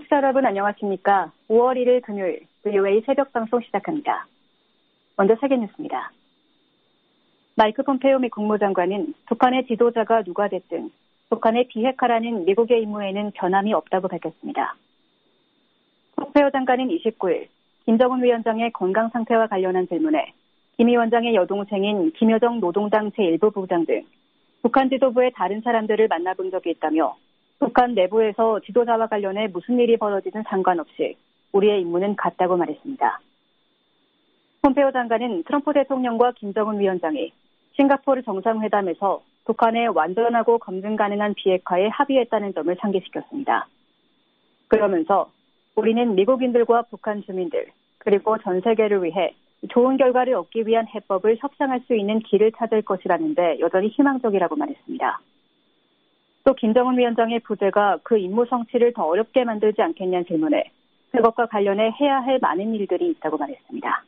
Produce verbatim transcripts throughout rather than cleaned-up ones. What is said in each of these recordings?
청취자 여러분 안녕하십니까? 오월 일일 금요일 브이오에이 새벽 방송 시작합니다. 먼저 세계 뉴스입니다. 마이크 폼페이오 미 국무장관은 북한의 지도자가 누가 됐든 북한에 비핵화라는 미국의 임무에는 변함이 없다고 밝혔습니다. 폼페이오 장관은 이십구일 김정은 위원장의 건강 상태와 관련한 질문에 김 위원장의 여동생인 김여정 노동당 제일부 부장 등 북한 지도부의 다른 사람들을 만나본 적이 있다며 북한 내부에서 지도자와 관련해 무슨 일이 벌어지든 상관없이 우리의 임무는 같다고 말했습니다. 폼페이오 장관은 트럼프 대통령과 김정은 위원장이 싱가포르 정상회담에서 북한의 완전하고 검증 가능한 비핵화에 합의했다는 점을 상기시켰습니다. 그러면서 우리는 미국인들과 북한 주민들 그리고 전 세계를 위해 좋은 결과를 얻기 위한 해법을 협상할 수 있는 길을 찾을 것이라는데 여전히 희망적이라고 말했습니다. 또 김정은 위원장의 부재가 그 임무 성취를 더 어렵게 만들지 않겠냐는 질문에 그것과 관련해 해야 할 많은 일들이 있다고 말했습니다.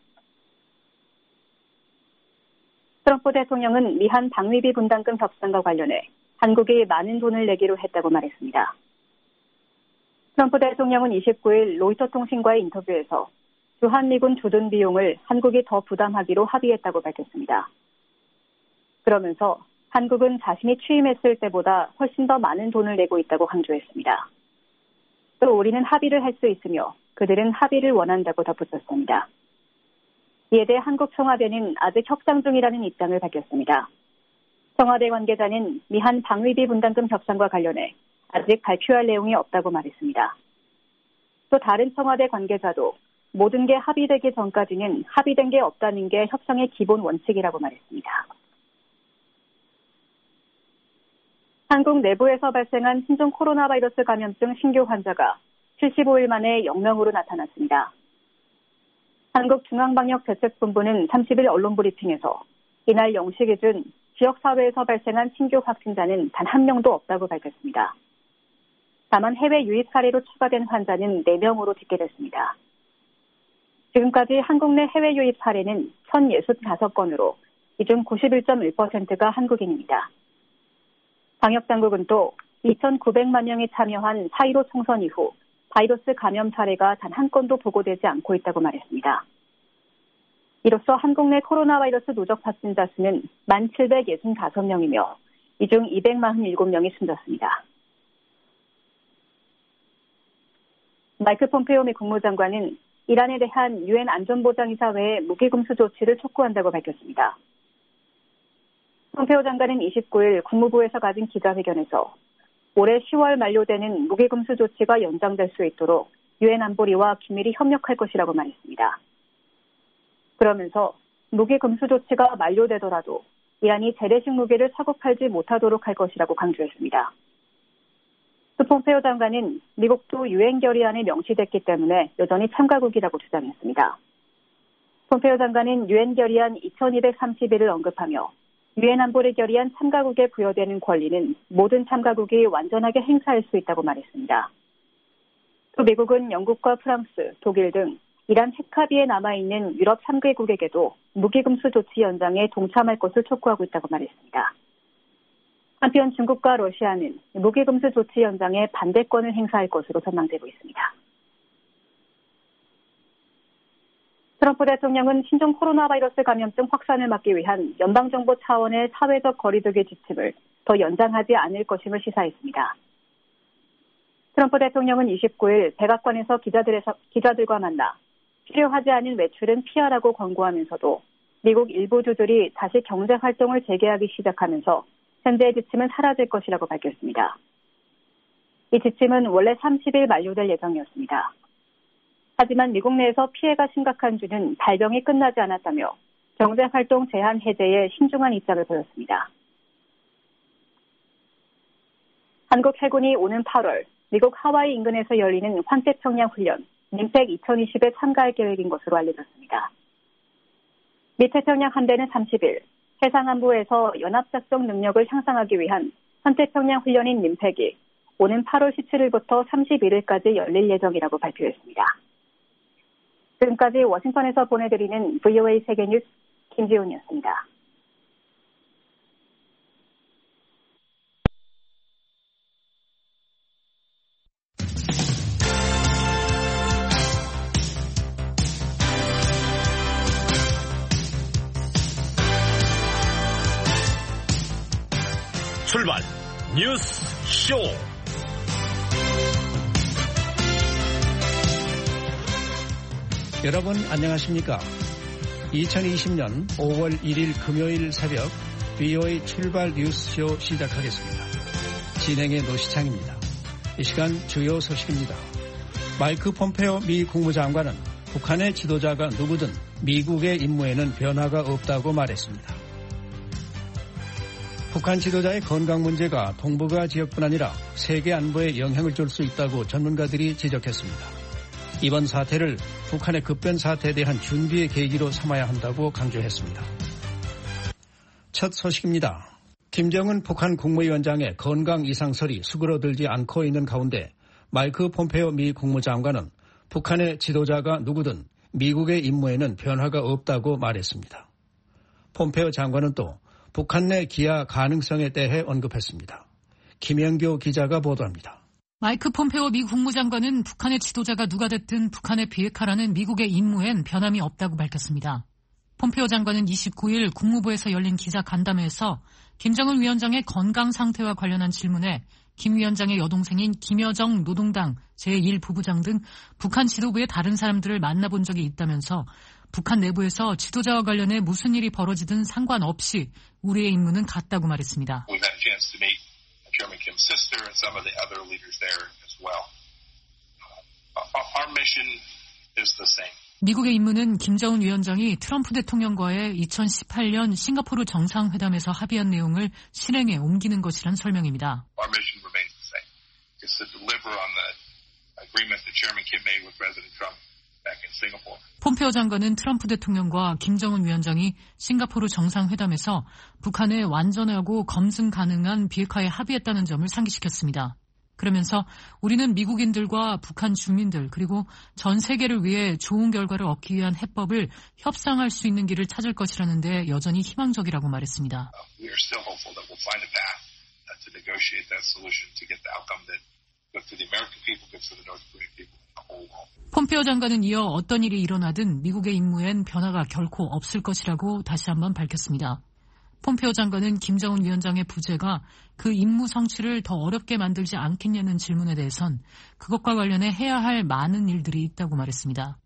트럼프 대통령은 미한 방위비 분담금 협상과 관련해 한국이 많은 돈을 내기로 했다고 말했습니다. 트럼프 대통령은 이십구일 로이터 통신과의 인터뷰에서 주한미군 주둔 비용을 한국이 더 부담하기로 합의했다고 밝혔습니다. 그러면서 한국은 자신이 취임했을 때보다 훨씬 더 많은 돈을 내고 있다고 강조했습니다. 또 우리는 합의를 할 수 있으며 그들은 합의를 원한다고 덧붙였습니다. 이에 대해 한국 청와대는 아직 협상 중이라는 입장을 밝혔습니다. 청와대 관계자는 미한 방위비 분담금 협상과 관련해 아직 발표할 내용이 없다고 말했습니다. 또 다른 청와대 관계자도 모든 게 합의되기 전까지는 합의된 게 없다는 게 협상의 기본 원칙이라고 말했습니다. 한국 내부에서 발생한 신종 코로나 바이러스 감염증 신규 환자가 칠십오일 만에 영 명으로 나타났습니다. 한국중앙방역대책본부는 삼십일 언론 브리핑에서 이날 영 시 기준 지역사회에서 발생한 신규 확진자는 단 한 명도 없다고 밝혔습니다. 다만 해외 유입 사례로 추가된 환자는 네 명으로 집계됐습니다. 지금까지 한국 내 해외 유입 사례는 천육십오 건으로 이 중 구십일 점 일 퍼센트가 한국인입니다. 방역당국은 또 이천구백만 명이 참여한 사 일오 총선 이후 바이러스 감염 사례가 단 한 건도 보고되지 않고 있다고 말했습니다. 이로써 한국 내 코로나 바이러스 누적 확진자 수는 만 칠백육십오 명이며 이 중 이백사십칠 명이 숨졌습니다. 마이크 폼페이오 미 국무장관은 이란에 대한 유엔 안전보장이사회의 무기금수 조치를 촉구한다고 밝혔습니다. 폼페이오 장관은 이십구일 국무부에서 가진 기자회견에서 올해 시월 만료되는 무기금수 조치가 연장될 수 있도록 유엔 안보리와 긴밀히 협력할 것이라고 말했습니다. 그러면서 무기금수 조치가 만료되더라도 이란이 재래식 무기를 사고 팔지 못하도록 할 것이라고 강조했습니다. 또 폼페이오 장관은 미국도 유엔 결의안에 명시됐기 때문에 여전히 참가국이라고 주장했습니다. 폼페이오 장관은 유엔 결의안 이천이백삼십일을 언급하며 유엔 안보리 결의안 참가국에 부여되는 권리는 모든 참가국이 완전하게 행사할 수 있다고 말했습니다. 또 미국은 영국과 프랑스, 독일 등 이란 핵합의에 남아있는 유럽 삼 개국에게도 무기금수 조치 연장에 동참할 것을 촉구하고 있다고 말했습니다. 한편 중국과 러시아는 무기금수 조치 연장에 반대권을 행사할 것으로 전망되고 있습니다. 트럼프 대통령은 신종 코로나 바이러스 감염증 확산을 막기 위한 연방정부 차원의 사회적 거리두기 지침을 더 연장하지 않을 것임을 시사했습니다. 트럼프 대통령은 이십구일 백악관에서 기자들에서, 기자들과 만나 필요하지 않은 외출은 피하라고 권고하면서도 미국 일부 주들이 다시 경제활동을 재개하기 시작하면서 현재의 지침은 사라질 것이라고 밝혔습니다. 이 지침은 원래 삼십일 만료될 예정이었습니다. 하지만 미국 내에서 피해가 심각한 주는 발병이 끝나지 않았다며 경제활동 제한 해제에 신중한 입장을 보였습니다. 한국 해군이 오는 팔월 미국 하와이 인근에서 열리는 환태평양 훈련 님팩 이천이십에 참가할 계획인 것으로 알려졌습니다. 미 태평양 함대는 삼십일 해상안보에서 연합작전 능력을 향상하기 위한 환태평양 훈련인 님팩이 오는 팔월 십칠일부터 삼십일일까지 열릴 예정이라고 발표했습니다. 지금까지 워싱턴에서 보내드리는 브이오에이 세계뉴스 김지훈이었습니다. 뉴스 쇼. 여러분 안녕하십니까? 이천이십 년 오월 일일 금요일 새벽 비오에이 출발 뉴스쇼 시작하겠습니다. 진행의 노시창입니다. 이 시간 주요 소식입니다. 마이크 폼페오 미 국무장관은 북한의 지도자가 누구든 미국의 임무에는 변화가 없다고 말했습니다. 북한 지도자의 건강 문제가 동북아 지역뿐 아니라 세계 안보에 영향을 줄 수 있다고 전문가들이 지적했습니다. 이번 사태를 북한의 급변 사태에 대한 준비의 계기로 삼아야 한다고 강조했습니다. 첫 소식입니다. 김정은 북한 국무위원장의 건강 이상설이 수그러들지 않고 있는 가운데 마이크 폼페오 미 국무장관은 북한의 지도자가 누구든 미국의 임무에는 변화가 없다고 말했습니다. 폼페오 장관은 또 북한 내 기아 가능성에 대해 언급했습니다. 김영교 기자가 보도합니다. 마이크 폼페오 미 국무장관은 북한의 지도자가 누가 됐든 북한의 비핵화라는 미국의 임무엔 변함이 없다고 밝혔습니다. 폼페오 장관은 이십구일 국무부에서 열린 기자 간담회에서 김정은 위원장의 건강 상태와 관련한 질문에 김 위원장의 여동생인 김여정 노동당 제일 부부장 등 북한 지도부의 다른 사람들을 만나본 적이 있다면서 북한 내부에서 지도자와 관련해 무슨 일이 벌어지든 상관없이 우리의 임무는 같다고 말했습니다. Chairman Kim's sister and some of the other leaders there as well. Our mission is the same. 미국의 임무는 김정은 위원장이 트럼프 대통령과의 이천십팔년 싱가포르 정상회담에서 합의한 내용을 실행에 옮기는 것이란 설명입니다. Our mission remains the same. It's to deliver on the agreement that Chairman Kim made with President Trump back in Singapore. 폼페오 장관은 트럼프 대통령과 김정은 위원장이 싱가포르 정상회담에서 북한의 완전하고 검증 가능한 비핵화에 합의했다는 점을 상기시켰습니다. 그러면서 우리는 미국인들과 북한 주민들 그리고 전 세계를 위해 좋은 결과를 얻기 위한 해법을 협상할 수 있는 길을 찾을 것이라는 데 여전히 희망적이라고 말했습니다. We are still hopeful that we'll find a path to negotiate that solution to get the outcome that good for the American people, good for the North Korean people. 폼페오 장관은 이어 어떤 일이 일어나든 미국의 임무엔 변화가 결코 없을 것이라고 다시 한번 밝혔습니다. 폼페오 장관은 김정은 위원장의 부재가 그 임무 성취를 더 어렵게 만들지 않겠냐는 질문에 대해선 그것과 관련해 해야 할 많은 일들이 있다고 말했습니다.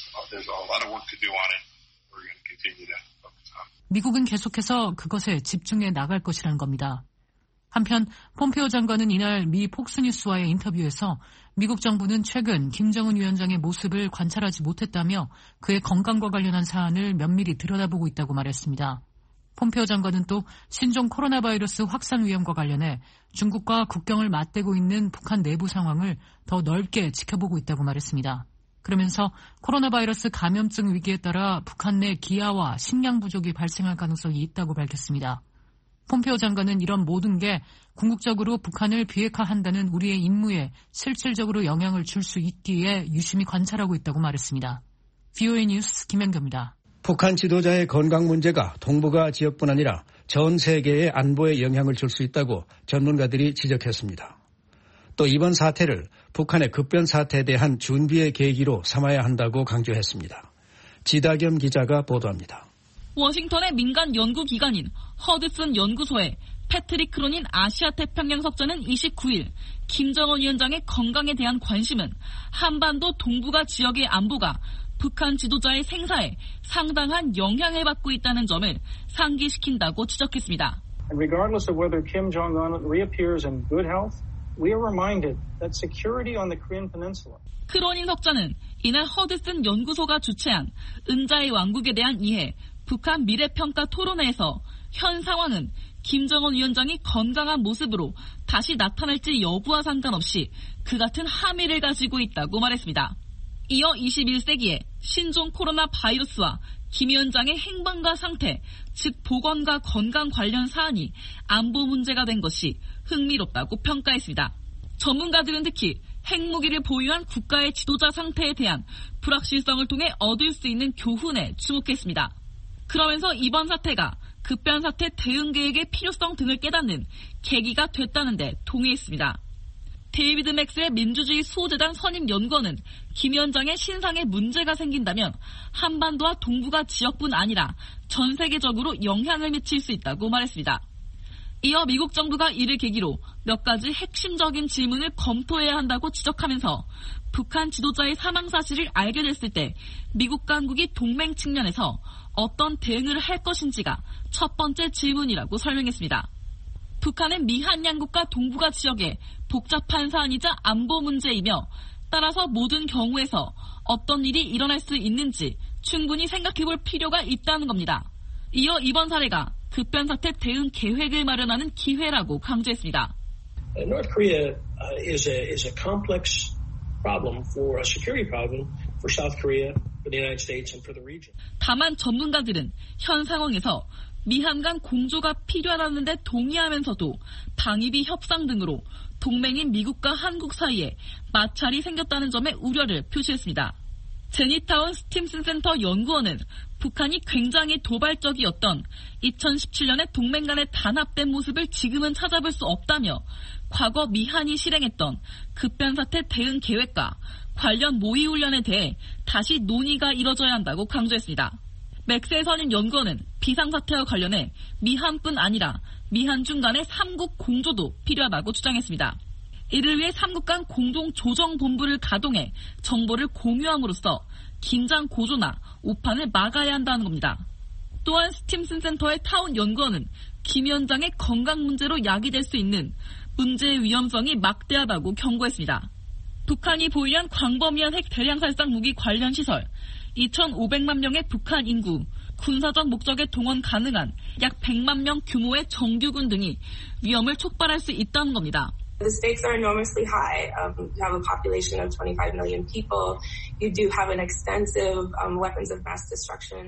미국은 계속해서 그것에 집중해 나갈 것이라는 겁니다. 한편 폼페오 장관은 이날 미 폭스뉴스와의 인터뷰에서 미국 정부는 최근 김정은 위원장의 모습을 관찰하지 못했다며 그의 건강과 관련한 사안을 면밀히 들여다보고 있다고 말했습니다. 폼페오 장관은 또 신종 코로나 바이러스 확산 위험과 관련해 중국과 국경을 맞대고 있는 북한 내부 상황을 더 넓게 지켜보고 있다고 말했습니다. 그러면서 코로나 바이러스 감염증 위기에 따라 북한 내 기아와 식량 부족이 발생할 가능성이 있다고 밝혔습니다. 폼페오 장관은 이런 모든 게 궁극적으로 북한을 비핵화한다는 우리의 임무에 실질적으로 영향을 줄 수 있기에 유심히 관찰하고 있다고 말했습니다. 비오에이 뉴스 김현교입니다. 북한 지도자의 건강 문제가 동북아 지역뿐 아니라 전 세계의 안보에 영향을 줄 수 있다고 전문가들이 지적했습니다. 또 이번 사태를 북한의 급변 사태에 대한 준비의 계기로 삼아야 한다고 강조했습니다. 지다겸 기자가 보도합니다. 워싱턴의 민간 연구기관인 허드슨 연구소의 패트릭 크로닌 아시아태평양 석자는 이십구일 김정은 위원장의 건강에 대한 관심은 한반도 동북아 지역의 안보가 북한 지도자의 생사에 상당한 영향을 받고 있다는 점을 상기시킨다고 지적했습니다. Regardless of whether Kim Jong-un reappears in good health, we are reminded that security on the Korean Peninsula. 크로닌 석자는 이날 허드슨 연구소가 주최한 은자의 왕국에 대한 이해 북한 미래평가 토론회에서 현 상황은 김정은 위원장이 건강한 모습으로 다시 나타날지 여부와 상관없이 그 같은 함의를 가지고 있다고 말했습니다. 이어 이십일세기에 신종 코로나 바이러스와 김 위원장의 행방과 상태, 즉 보건과 건강 관련 사안이 안보 문제가 된 것이 흥미롭다고 평가했습니다. 전문가들은 특히 핵무기를 보유한 국가의 지도자 상태에 대한 불확실성을 통해 얻을 수 있는 교훈에 주목했습니다. 그러면서 이번 사태가 급변 사태 대응 계획의 필요성 등을 깨닫는 계기가 됐다는데 동의했습니다. 데이비드 맥스의 민주주의 수호재단 선임 연구원은 김 위원장의 신상에 문제가 생긴다면 한반도와 동북아 지역뿐 아니라 전 세계적으로 영향을 미칠 수 있다고 말했습니다. 이어 미국 정부가 이를 계기로 몇 가지 핵심적인 질문을 검토해야 한다고 지적하면서 북한 지도자의 사망 사실을 알게 됐을 때 미국 당국이 동맹 측면에서 어떤 대응을 할 것인지가 첫 번째 질문이라고 설명했습니다. 북한은 미한 양국과 동북아 지역의 복잡한 사안이자 안보 문제이며 따라서 모든 경우에서 어떤 일이 일어날 수 있는지 충분히 생각해볼 필요가 있다는 겁니다. 이어 이번 사례가 급변사태 대응 계획을 마련하는 기회라고 강조했습니다. North Korea is a is a complex problem for a security problem for South Korea, for the United States, and for the region. 다만 전문가들은 현 상황에서 미한 간 공조가 필요하다는 데 동의하면서도 방위비 협상 등으로 동맹인 미국과 한국 사이에 마찰이 생겼다는 점에 우려를 표시했습니다. 제니타운 스팀슨 센터 연구원은 북한이 굉장히 도발적이었던 이천십칠 년에 동맹 간의 단합된 모습을 지금은 찾아볼 수 없다며 과거 미한이 실행했던 급변사태 대응 계획과 관련 모의훈련에 대해 다시 논의가 이뤄져야 한다고 강조했습니다. 맥스의 선임 연구원은 비상사태와 관련해 미한뿐 아니라 미한중 간의 삼국 공조도 필요하다고 주장했습니다. 이를 위해 삼국 간 공동조정본부를 가동해 정보를 공유함으로써 긴장 고조나 오판을 막아야 한다는 겁니다. 또한 스팀슨 센터의 타운 연구원은 김 위원장의 건강 문제로 야기될 수 있는 문제의 위험성이 막대하다고 경고했습니다. 북한이 보유한 광범위한 핵 대량살상 무기 관련 시설, 이천오백만 명의 북한 인구, 군사적 목적에 동원 가능한 약 백만 명 규모의 정규군 등이 위험을 촉발할 수 있다는 겁니다. The stakes are enormously high. Um, you have a population of twenty-five million people. You do have an extensive um, weapons of mass destruction.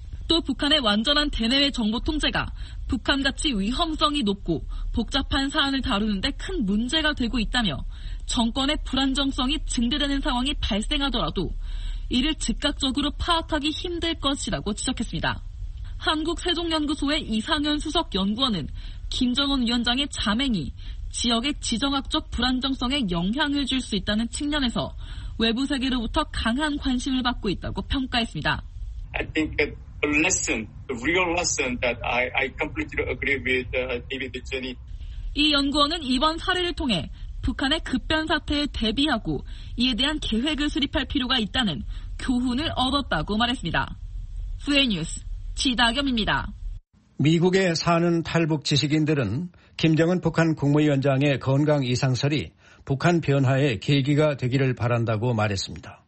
또 북한의 완전한 대내외 정보 통제가 북한같이 위험성이 높고 복잡한 사안을 다루는데 큰 문제가 되고 있다며 정권의 불안정성이 증대되는 상황이 발생하더라도 이를 즉각적으로 파악하기 힘들 것이라고 지적했습니다. 한국세종연구소의 이상현 수석 연구원은 김정은 위원장의 자맹이 지역의 지정학적 불안정성에 영향을 줄 수 있다는 측면에서 외부 세계로부터 강한 관심을 받고 있다고 평가했습니다. I think that the lesson, the real lesson that I, I completely agree with uh, David Jenny. 이 연구원은 이번 사례를 통해 북한의 급변 사태에 대비하고 이에 대한 계획을 수립할 필요가 있다는 교훈을 얻었다고 말했습니다. 후에 뉴스 지다겸입니다. 미국에 사는 탈북 지식인들은 김정은 북한 국무위원장의 건강 이상설이 북한 변화의 계기가 되기를 바란다고 말했습니다.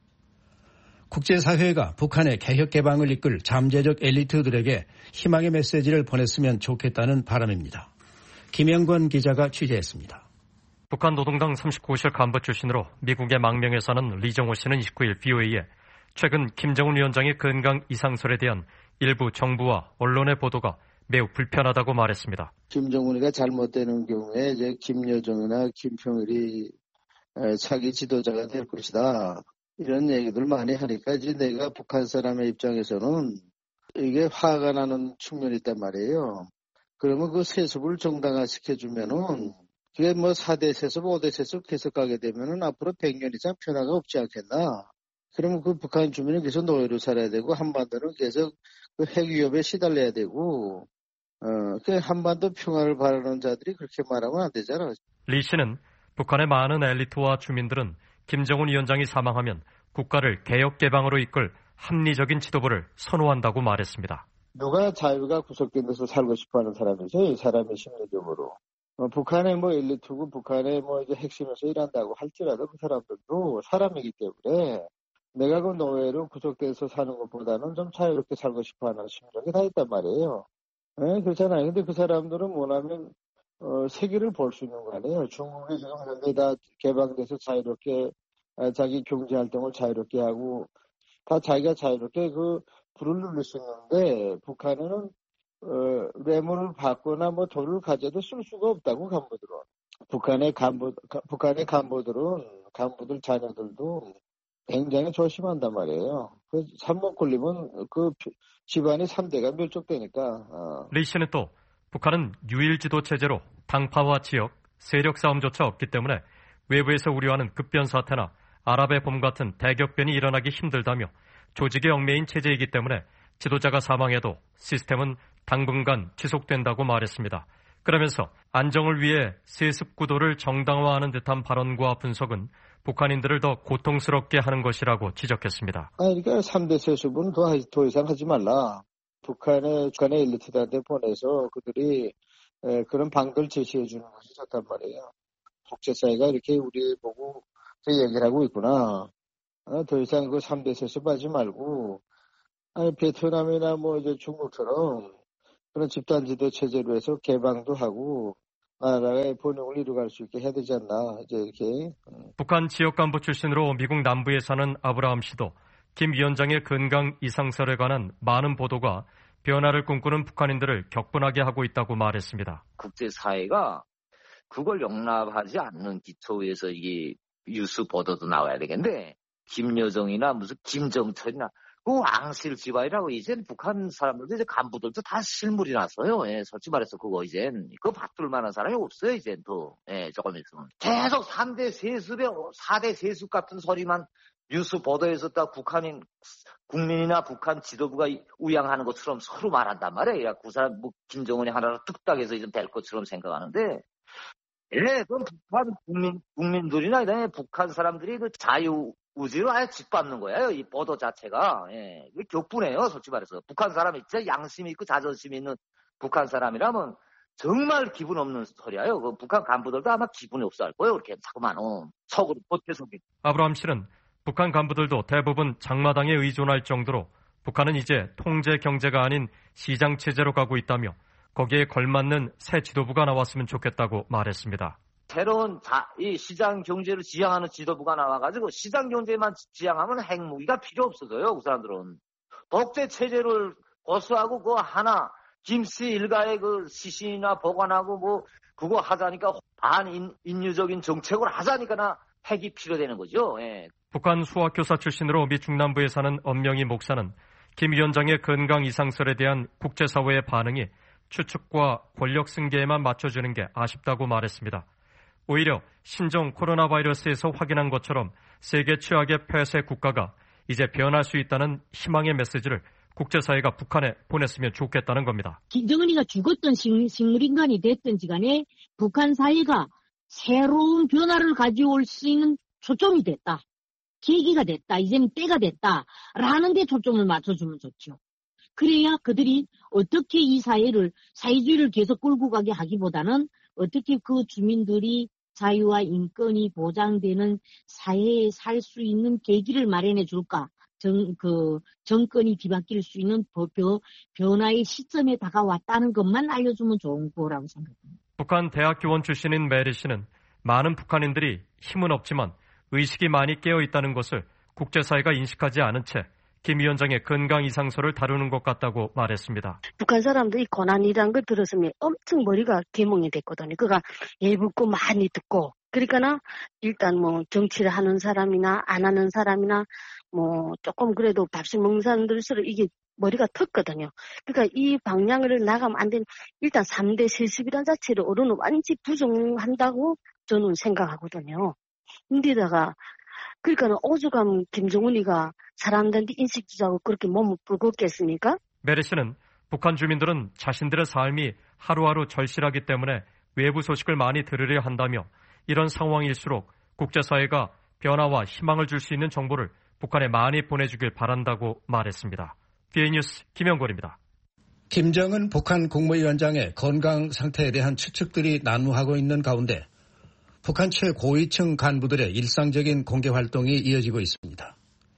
국제사회가 북한의 개혁 개방을 이끌 잠재적 엘리트들에게 희망의 메시지를 보냈으면 좋겠다는 바람입니다. 김영권 기자가 취재했습니다. 북한 노동당 삼십구 호실 간부 출신으로 미국의 망명에 사는 리정호 씨는 이십구 일 비오에이에 최근 김정은 위원장의 건강 이상설에 대한 일부 정부와 언론의 보도가 매우 불편하다고 말했습니다. 김정은이가 잘못되는 경우에 이제 김여정이나 김평일이 차기 지도자가 될 것이다. 이런 얘기들 많이 하니까 이제 내가 북한 사람의 입장에서는 이게 화가 나는 측면이 있단 말이에요. 그러면 그 세습을 정당화시켜주면은 그게 뭐 사 대 세습, 오 대 세습 계속 가게 되면은 앞으로 백 년 이상 변화가 없지 않겠나. 그러면 그 북한 주민은 계속 노예로 살아야 되고 한반도는 계속 그 핵 위협에 시달려야 되고 어, 그 한반도 평화를 바라는 자들이 그렇게 말하면 안 되잖아. 리 씨는 북한의 많은 엘리트와 주민들은 김정은 위원장이 사망하면 국가를 개혁 개방으로 이끌 합리적인 지도부를 선호한다고 말했습니다. 누가 자유가 구속된 데서 살고 싶어하는 사람이죠, 이 사람의 심리적으로. 어, 북한의 뭐 엘리트고 북한의 뭐 이제 핵심에서 일한다고 할지라도 그 사람들도 사람이기 때문에 내가 그 노예로 구속돼서 사는 것보다는 좀 자유롭게 살고 싶어하는 심정이 다 있단 말이에요. 네, 그렇잖아요. 근데 그 사람들은 뭐냐면 어, 세계를 볼 수 있는 거 아니에요. 중국이 지금 현재 다 개방돼서 자유롭게 어, 자기 경제 활동을 자유롭게 하고 다 자기가 자유롭게 그 불을 누릴 수 있는데 북한에는 어, 뇌물을 받거나 뭐 돈을 가져도 쓸 수가 없다고 간부들은. 북한의 간부 가, 북한의 간부들은 간부들 자녀들도 굉장히 조심한단 말이에요. 그 삼목 걸리면 그 집안이 삼 대가 멸족되니까. 어. 리 씨는 또 북한은 유일 지도 체제로 당파와 지역, 세력 싸움조차 없기 때문에 외부에서 우려하는 급변 사태나 아랍의 봄 같은 대격변이 일어나기 힘들다며 조직의 얽매인 체제이기 때문에 지도자가 사망해도 시스템은 당분간 지속된다고 말했습니다. 그러면서 안정을 위해 세습 구도를 정당화하는 듯한 발언과 분석은 북한인들을 더 고통스럽게 하는 것이라고 지적했습니다. 그러니까 삼 대 세습은 더, 더 이상 하지 말라. 북한의, 북한의 엘리트들한테 보내서 그들이 에, 그런 방법을 제시해 주는 것이 좋단 말이에요. 국제사회가 이렇게 우리 보고 얘기를 하고 있구나. 아, 더 이상 그 삼 대 세습 하지 말고, 아니, 베트남이나 뭐 이제 중국처럼 그런 집단지대 체제로 해서 개방도 하고, 나라의 번영을 이루어갈 수 있게 해야 되지 않나, 이제 이렇게. 북한 지역 간부 출신으로 미국 남부에 사는 아브라함 씨도 김 위원장의 건강 이상설에 관한 많은 보도가 변화를 꿈꾸는 북한인들을 격분하게 하고 있다고 말했습니다. 국제사회가 그걸 용납하지 않는 기초에서 이게 뉴스 보도도 나와야 되겠는데, 김여정이나 무슨 김정철이나 그 왕실 집안이라고 이젠 북한 사람들도 이제 간부들도 다 실물이 났어요. 예, 솔직히 말해서 그거 이젠 그거 받들 만한 사람이 없어요. 이젠 또 예, 조금 있으면 계속 삼 대 세습에 사 대 세습 같은 소리만 뉴스 보도에서 딱 북한인 국민이나 북한 지도부가 우양하는 것처럼 서로 말한단 말이에요. 그 사람 뭐 김정은이 하나로 뚝딱해서 이제 될 것처럼 생각하는데, 예, 그럼 북한 국민 국민들이나 이런 북한 사람들이 그 자유 우지로 아예 짓밟는 거예요. 이 보도 자체가. 예, 이게 격분해요. 솔직히 말해서. 북한 사람이 진짜 양심이 있고 자존심이 있는 북한 사람이라면 정말 기분 없는 소리예요. 그 북한 간부들도 아마 기분이 없어 할 거예요. 이렇게 자꾸만 어, 속으로 보태속이. 아브라함 씨는 북한 간부들도 대부분 장마당에 의존할 정도로 북한은 이제 통제 경제가 아닌 시장 체제로 가고 있다며 거기에 걸맞는 새 지도부가 나왔으면 좋겠다고 말했습니다. 새로운 자, 이 시장 경제를 지향하는 지도부가 나와가지고 시장 경제만 지향하면 핵무기가 필요 없어져요. 그 사람들은. 독재 체제를 고수하고 그 하나 김씨 일가의 그 시신이나 보관하고 뭐 그거 하자니까 반인류적인 정책을 하자니까나 핵이 필요되는 거죠. 예. 북한 수학교사 출신으로 미 중남부에 사는 엄명희 목사는 김 위원장의 건강 이상설에 대한 국제사회의 반응이 추측과 권력 승계에만 맞춰주는 게 아쉽다고 말했습니다. 오히려 신종 코로나 바이러스에서 확인한 것처럼 세계 최악의 폐쇄 국가가 이제 변할 수 있다는 희망의 메시지를 국제사회가 북한에 보냈으면 좋겠다는 겁니다. 김정은이가 죽었던 식물인간이 됐든지 간에 북한 사회가 새로운 변화를 가져올 수 있는 초점이 됐다. 계기가 됐다. 이제는 때가 됐다. 라는 데 초점을 맞춰주면 좋죠. 그래야 그들이 어떻게 이 사회를, 사회주의를 계속 끌고 가게 하기보다는 어떻게 그 주민들이 자유와 인권이 보장되는 사회에 살 수 있는 계기를 마련해 줄까? 정, 그, 정권이 뒤바뀔 수 있는 변화의 시점에 다가왔다는 것만 알려주면 좋은 거라고 생각합니다. 북한 대학 교원 출신인 메리 씨는 많은 북한인들이 힘은 없지만 의식이 많이 깨어 있다는 것을 국제사회가 인식하지 않은 채 김 위원장의 건강 이상설을 다루는 것 같다고 말했습니다. 북한 사람들이 고난이라는 걸 들었으면 엄청 머리가 개몽이 됐거든요. 그가 예붙고 많이 듣고. 그러니까 일단 뭐 정치를 하는 사람이나 안 하는 사람이나 뭐 조금 그래도 밥식 먹는 사람들일수록 이게 머리가 텄거든요. 그러니까 이 방향을 나가면 안 되는, 일단 삼 대 세습이라는 자체를 어른은 완전히 부정한다고 저는 생각하거든요. 근데다가 그러니까 오죽하면 김정은이가 사람들한테 인식 주자고 그렇게 몸을 불었겠습니까? 메리 씨는 북한 주민들은 자신들의 삶이 하루하루 절실하기 때문에 외부 소식을 많이 들으려 한다며 이런 상황일수록 국제사회가 변화와 희망을 줄 수 있는 정보를 북한에 많이 보내주길 바란다고 말했습니다. 비에이 뉴스 김영걸입니다. 김정은 북한 국무위원장의 건강 상태에 대한 추측들이 난무하고 있는 가운데 북한 최고위층 간부들의 일상적인 공개 활동이 이어지고 있습니다.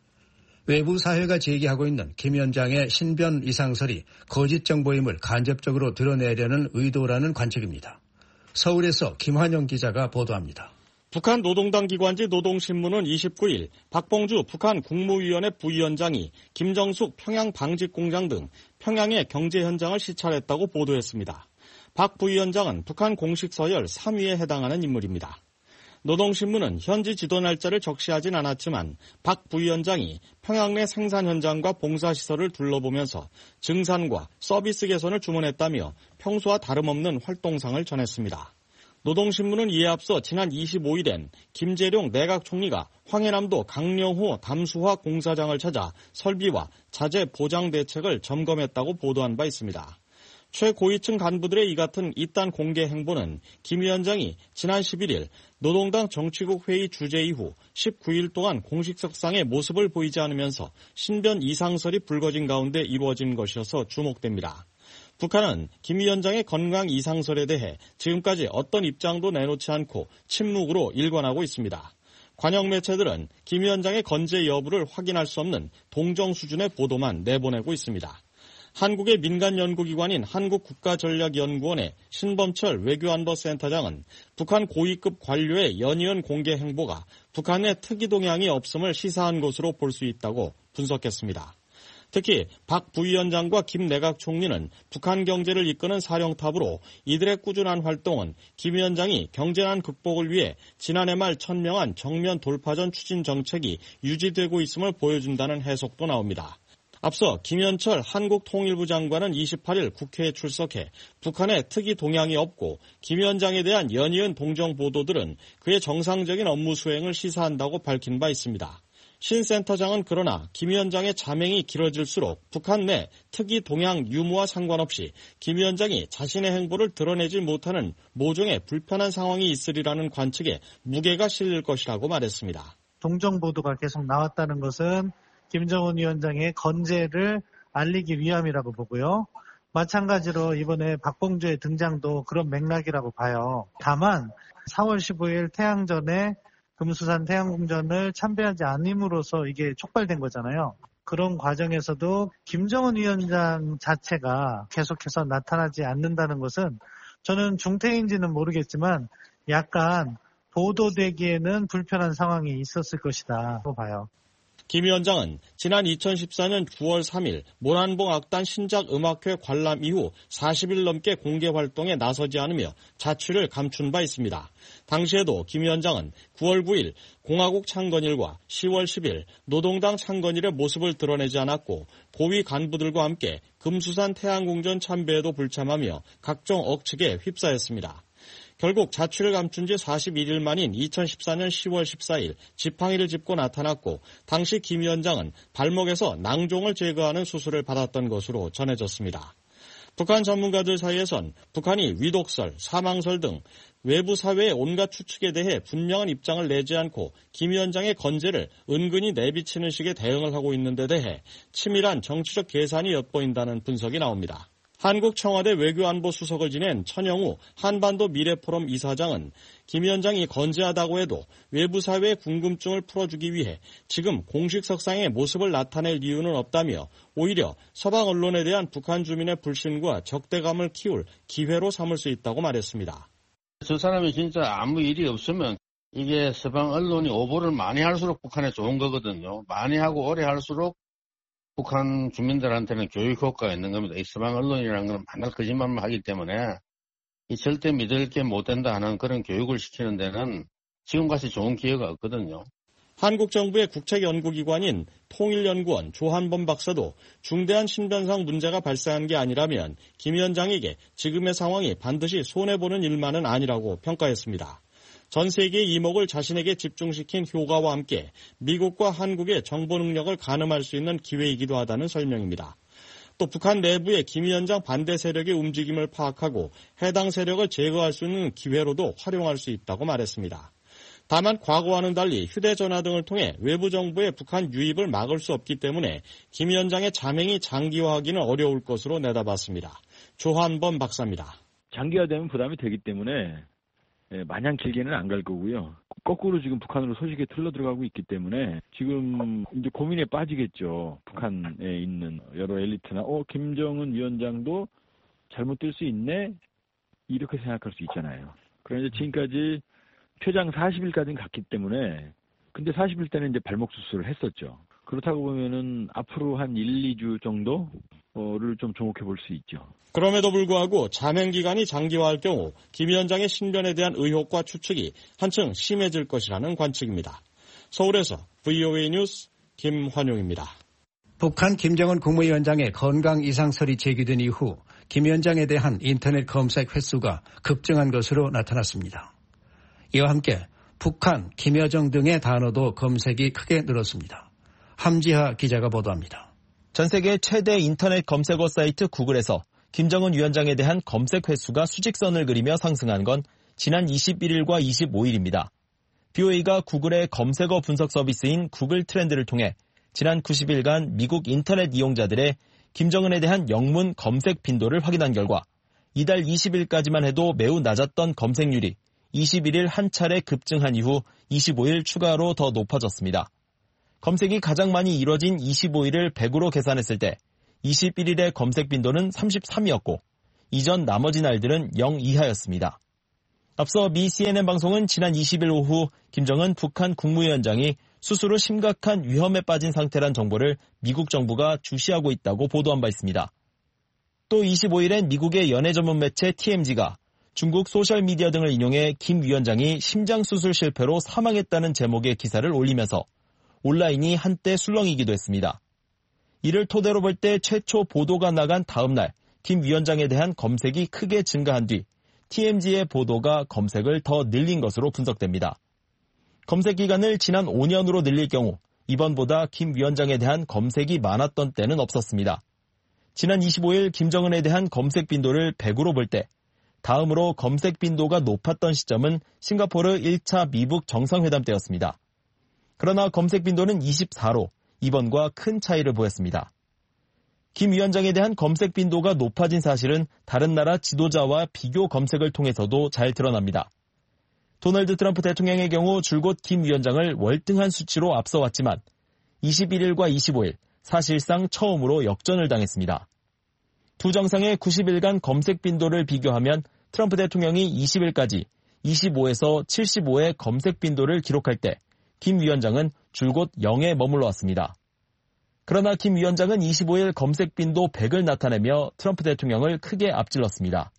외부 사회가 제기하고 있는 김 위원장의 신변 이상설이 거짓 정보임을 간접적으로 드러내려는 의도라는 관측입니다. 서울에서 김환영 기자가 보도합니다. 북한 노동당 기관지 노동신문은 이십구일 박봉주 북한 국무위원회 부위원장이 김정숙 평양 방직공장 등 평양의 경제 현장을 시찰했다고 보도했습니다. 박 부위원장은 북한 공식 서열 삼 위에 해당하는 인물입니다. 노동신문은 현지 지도 날짜를 적시하진 않았지만 박 부위원장이 평양 내 생산 현장과 봉사시설을 둘러보면서 증산과 서비스 개선을 주문했다며 평소와 다름없는 활동상을 전했습니다. 노동신문은 이에 앞서 지난 이십오일엔 김재룡 내각 총리가 황해남도 강령호 담수화 공사장을 찾아 설비와 자재 보장 대책을 점검했다고 보도한 바 있습니다. 최고위층 간부들의 이 같은 이딴 공개 행보는 김 위원장이 지난 십일일 노동당 정치국 회의 주재 이후 십구일 동안 공식석상의 모습을 보이지 않으면서 신변 이상설이 불거진 가운데 이루어진 것이어서 주목됩니다. 북한은 김 위원장의 건강 이상설에 대해 지금까지 어떤 입장도 내놓지 않고 침묵으로 일관하고 있습니다. 관영 매체들은 김 위원장의 건재 여부를 확인할 수 없는 동정 수준의 보도만 내보내고 있습니다. 한국의 민간 연구기관인 한국국가전략연구원의 신범철 외교안보센터장은 북한 고위급 관료의 연이은 공개 행보가 북한의 특이 동향이 없음을 시사한 것으로 볼 수 있다고 분석했습니다. 특히 박 부위원장과 김 내각 총리는 북한 경제를 이끄는 사령탑으로 이들의 꾸준한 활동은 김 위원장이 경제난 극복을 위해 지난해 말 천명한 정면 돌파전 추진 정책이 유지되고 있음을 보여준다는 해석도 나옵니다. 앞서 김현철 한국통일부 장관은 이십팔일 국회에 출석해 북한의 특이 동향이 없고 김 위원장에 대한 연이은 동정 보도들은 그의 정상적인 업무 수행을 시사한다고 밝힌 바 있습니다. 신 센터장은 그러나 김 위원장의 자맹이 길어질수록 북한 내 특이 동향 유무와 상관없이 김 위원장이 자신의 행보를 드러내지 못하는 모종의 불편한 상황이 있으리라는 관측에 무게가 실릴 것이라고 말했습니다. 동정 보도가 계속 나왔다는 것은 김정은 위원장의 건재를 알리기 위함이라고 보고요. 마찬가지로 이번에 박봉주의 등장도 그런 맥락이라고 봐요. 다만 사월 십오일 태양전에 금수산 태양궁전을 참배하지 않음으로써 이게 촉발된 거잖아요. 그런 과정에서도 김정은 위원장 자체가 계속해서 나타나지 않는다는 것은 저는 중태인지는 모르겠지만 약간 보도되기에는 불편한 상황이 있었을 것이다고 봐요. 김 위원장은 지난 이천십사년 구월 삼일 모란봉 악단 신작 음악회 관람 이후 사십일 넘게 공개 활동에 나서지 않으며 자취를 감춘 바 있습니다. 당시에도 김 위원장은 구월 구일 공화국 창건일과 시월 십일 노동당 창건일의 모습을 드러내지 않았고 고위 간부들과 함께 금수산 태양궁전 참배에도 불참하며 각종 억측에 휩싸였습니다. 결국 자취를 감춘 지 사십일일 만인 이천십사년 시월 십사일 지팡이를 짚고 나타났고 당시 김 위원장은 발목에서 낭종을 제거하는 수술을 받았던 것으로 전해졌습니다. 북한 전문가들 사이에선 북한이 위독설, 사망설 등 외부 사회의 온갖 추측에 대해 분명한 입장을 내지 않고 김 위원장의 건재를 은근히 내비치는 식의 대응을 하고 있는 데 대해 치밀한 정치적 계산이 엿보인다는 분석이 나옵니다. 한국 청와대 외교안보수석을 지낸 천영우 한반도 미래포럼 이사장은 김 위원장이 건재하다고 해도 외부 사회의 궁금증을 풀어주기 위해 지금 공식 석상의 모습을 나타낼 이유는 없다며 오히려 서방 언론에 대한 북한 주민의 불신과 적대감을 키울 기회로 삼을 수 있다고 말했습니다. 저 사람이 진짜 아무 일이 없으면 이게 서방 언론이 오보를 많이 할수록 북한에 좋은 거거든요. 많이 하고 오래 할수록 북한 주민들한테는 교육 효과가 있는 겁니다. 이 서방 언론이라는 건 맨날 거짓말만 하기 때문에 이 절대 믿을 게 못 된다 하는 그런 교육을 시키는 데는 지금같이 좋은 기회가 없거든요. 한국 정부의 국책연구기관인 통일연구원 조한범 박사도 중대한 신변상 문제가 발생한 게 아니라면 김 위원장에게 지금의 상황이 반드시 손해보는 일만은 아니라고 평가했습니다. 전 세계의 이목을 자신에게 집중시킨 효과와 함께 미국과 한국의 정보 능력을 가늠할 수 있는 기회이기도 하다는 설명입니다. 또 북한 내부의 김 위원장 반대 세력의 움직임을 파악하고 해당 세력을 제거할 수 있는 기회로도 활용할 수 있다고 말했습니다. 다만 과거와는 달리 휴대전화 등을 통해 외부 정보의 북한 유입을 막을 수 없기 때문에 김 위원장의 자맹이 장기화하기는 어려울 것으로 내다봤습니다. 조한범 박사입니다. 장기화되면 부담이 되기 때문에 마냥 길게는 안 갈 거고요. 거꾸로 지금 북한으로 소식에 틀러 들어가고 있기 때문에 지금 이제 고민에 빠지겠죠. 북한에 있는 여러 엘리트나 어 김정은 위원장도 잘못될 수 있네 이렇게 생각할 수 있잖아요. 그런데 지금까지 최장 사십 일까지는 갔기 때문에 근데 사십 일 때는 이제 발목 수술을 했었죠. 그렇다고 보면은 앞으로 한 일, 이 주 정도를 좀 주목해 볼 수 있죠. 그럼에도 불구하고 자맹 기간이 장기화할 경우 김 위원장의 신변에 대한 의혹과 추측이 한층 심해질 것이라는 관측입니다. 서울에서 브이오에이 뉴스 김환용입니다. 북한 김정은 국무위원장의 건강 이상설이 제기된 이후 김 위원장에 대한 인터넷 검색 횟수가 급증한 것으로 나타났습니다. 이와 함께 북한, 김여정 등의 단어도 검색이 크게 늘었습니다. 함지하 기자가 보도합니다. 전 세계 최대 인터넷 검색어 사이트 구글에서 김정은 위원장에 대한 검색 횟수가 수직선을 그리며 상승한 건 지난 이십일일과 이십오일입니다. 비오에이가 구글의 검색어 분석 서비스인 구글 트렌드를 통해 지난 구십일간 미국 인터넷 이용자들의 김정은에 대한 영문 검색 빈도를 확인한 결과 이달 이십일까지만 해도 매우 낮았던 검색률이 이십일일 한 차례 급증한 이후 이십오일 추가로 더 높아졌습니다. 검색이 가장 많이 이뤄진 이십오일을 백으로 계산했을 때 이십일일의 검색 빈도는 삼십삼이었고 이전 나머지 날들은 영 이하였습니다. 앞서 미 씨엔엔 방송은 지난 이십일 오후 김정은 북한 국무위원장이 스스로 심각한 위험에 빠진 상태란 정보를 미국 정부가 주시하고 있다고 보도한 바 있습니다. 또 이십오일엔 미국의 연예 전문 매체 티엠지가 중국 소셜미디어 등을 인용해 김 위원장이 심장수술 실패로 사망했다는 제목의 기사를 올리면서 온라인이 한때 술렁이기도 했습니다. 이를 토대로 볼 때 최초 보도가 나간 다음 날 김 위원장에 대한 검색이 크게 증가한 뒤 티엠지의 보도가 검색을 더 늘린 것으로 분석됩니다. 검색 기간을 지난 오 년으로 늘릴 경우 이번보다 김 위원장에 대한 검색이 많았던 때는 없었습니다. 지난 이십오일 김정은에 대한 검색 빈도를 백으로 볼 때 다음으로 검색 빈도가 높았던 시점은 싱가포르 일 차 미북 정상회담 때였습니다. 그러나 검색 빈도는 이십사로 이번과 큰 차이를 보였습니다. 김 위원장에 대한 검색 빈도가 높아진 사실은 다른 나라 지도자와 비교 검색을 통해서도 잘 드러납니다. 도널드 트럼프 대통령의 경우 줄곧 김 위원장을 월등한 수치로 앞서왔지만 이십일일과 이십오일 사실상 처음으로 역전을 당했습니다. 두 정상의 구십일간 검색 빈도를 비교하면 트럼프 대통령이 이십일까지 이십오에서 칠십오의 검색 빈도를 기록할 때 김 위원장은 줄곧 영에 머물러 왔습니다. 그러나 김 위원장은 이십오일 검색 빈도 백을 나타내며 트럼프 대통령을 크게 앞질렀습니다.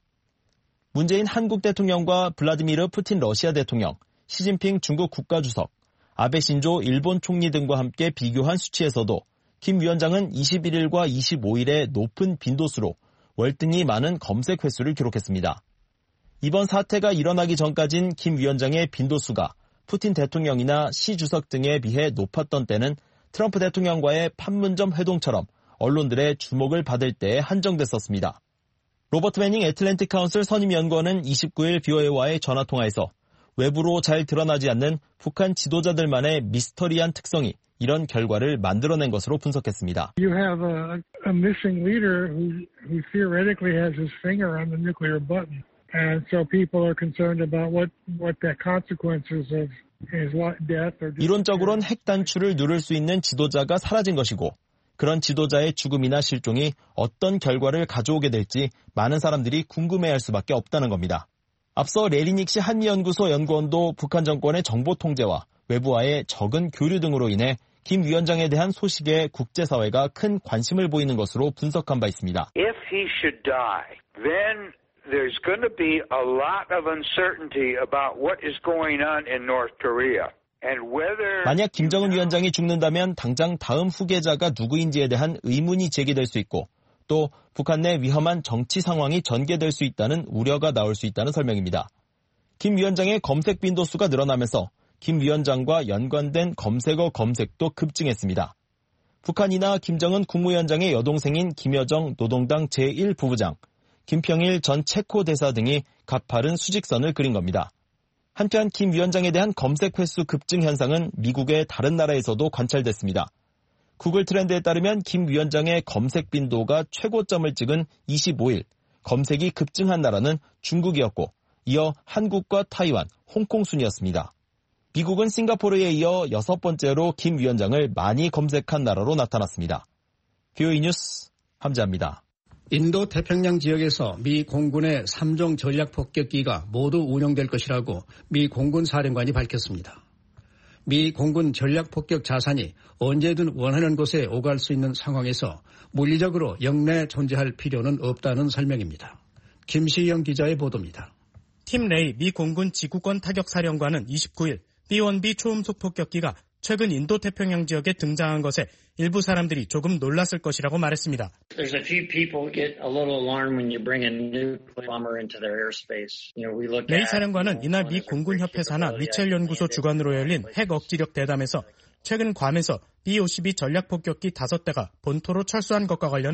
문재인 한국 대통령과 블라디미르 푸틴 러시아 대통령, 시진핑 중국 국가주석, 아베 신조 일본 총리 등과 함께 비교한 수치에서도 김 위원장은 이십일일과 이십오일의 높은 빈도수로 월등히 많은 검색 횟수를 기록했습니다. 이번 사태가 일어나기 전까진 김 위원장의 빈도수가 푸틴 대통령이나 시 주석 등에 비해 높았던 때는 트럼프 대통령과의 판문점 회동처럼 언론들의 주목을 받을 때에 한정됐었습니다. 로버트 매닝 애틀랜틱 카운슬 선임연구원은 이십구일 비오에이와의 전화통화에서 외부로 잘 드러나지 않는 북한 지도자들만의 미스터리한 특성이 이런 결과를 만들어낸 것으로 분석했습니다. You have a, a missing leader who, who theoretically has his finger on the nuclear button. And so people are concerned about what, what the consequences of his death or 이론적으로는 핵 단추를 누를 수 있는 지도자가 사라진 것이고 그런 지도자의 죽음이나 실종이 어떤 결과를 가져오게 될지 많은 사람들이 궁금해할 수밖에 없다는 겁니다. 앞서 레리닉시 한미연구소 연구원도 북한 정권의 정보 통제와 외부와의 적은 교류 등으로 인해 김 위원장에 대한 소식에 국제사회가 큰 관심을 보이는 것으로 분석한 바 있습니다. If he should die, then there's going to be a lot of uncertainty about what is going on in North Korea. And whether 만약 김정은 위원장이 죽는다면 당장 다음 후계자가 누구인지에 대한 의문이 제기될 수 있고 또 북한 내 위험한 정치 상황이 전개될 수 있다는 우려가 나올 수 있다는 설명입니다. 김 위원장의 검색 빈도수가 늘어나면서 김 위원장과 연관된 검색어 검색도 급증했습니다. 북한이나 김정은 국무위원장의 여동생인 김여정 노동당 제일 부부장, 김평일 전 체코 대사 등이 가파른 수직선을 그린 겁니다. 한편 김 위원장에 대한 검색 횟수 급증 현상은 미국의 다른 나라에서도 관찰됐습니다. 구글 트렌드에 따르면 김 위원장의 검색 빈도가 최고점을 찍은 이십오일, 검색이 급증한 나라는 중국이었고 이어 한국과 타이완, 홍콩 순이었습니다. 미국은 싱가포르에 이어 여섯 번째로 김 위원장을 많이 검색한 나라로 나타났습니다. 비오이 뉴스 함재합니다. 인도 태평양 지역에서 미 공군의 삼 종 전략 폭격기가 모두 운영될 것이라고 미 공군 사령관이 밝혔습니다. 미 공군 전략 폭격 자산이 언제든 원하는 곳에 오갈 수 있는 상황에서 물리적으로 영내 존재할 필요는 없다는 설명입니다. 김시영 기자의 보도입니다. 팀 레이 미 공군 지구권 타격 사령관은 이십구일 비 원 비 초음속 폭격기가 최근 인도 태평양 지역에 등장한 것에 일부 사람들이 조금 놀랐을 것이라고 말했습니다. There's a few people get a little alarmed when you bring a nuclear bomber into their airspace. You know, we look at 레이 사령관은 이날 미 공군협회 산하 미첼 연구소 주관으로 열린 핵 억지력 대담에서 최근 괌에서 비 오십이 전략 폭격기 다섯 대가 본토로 철수한 것과 관련해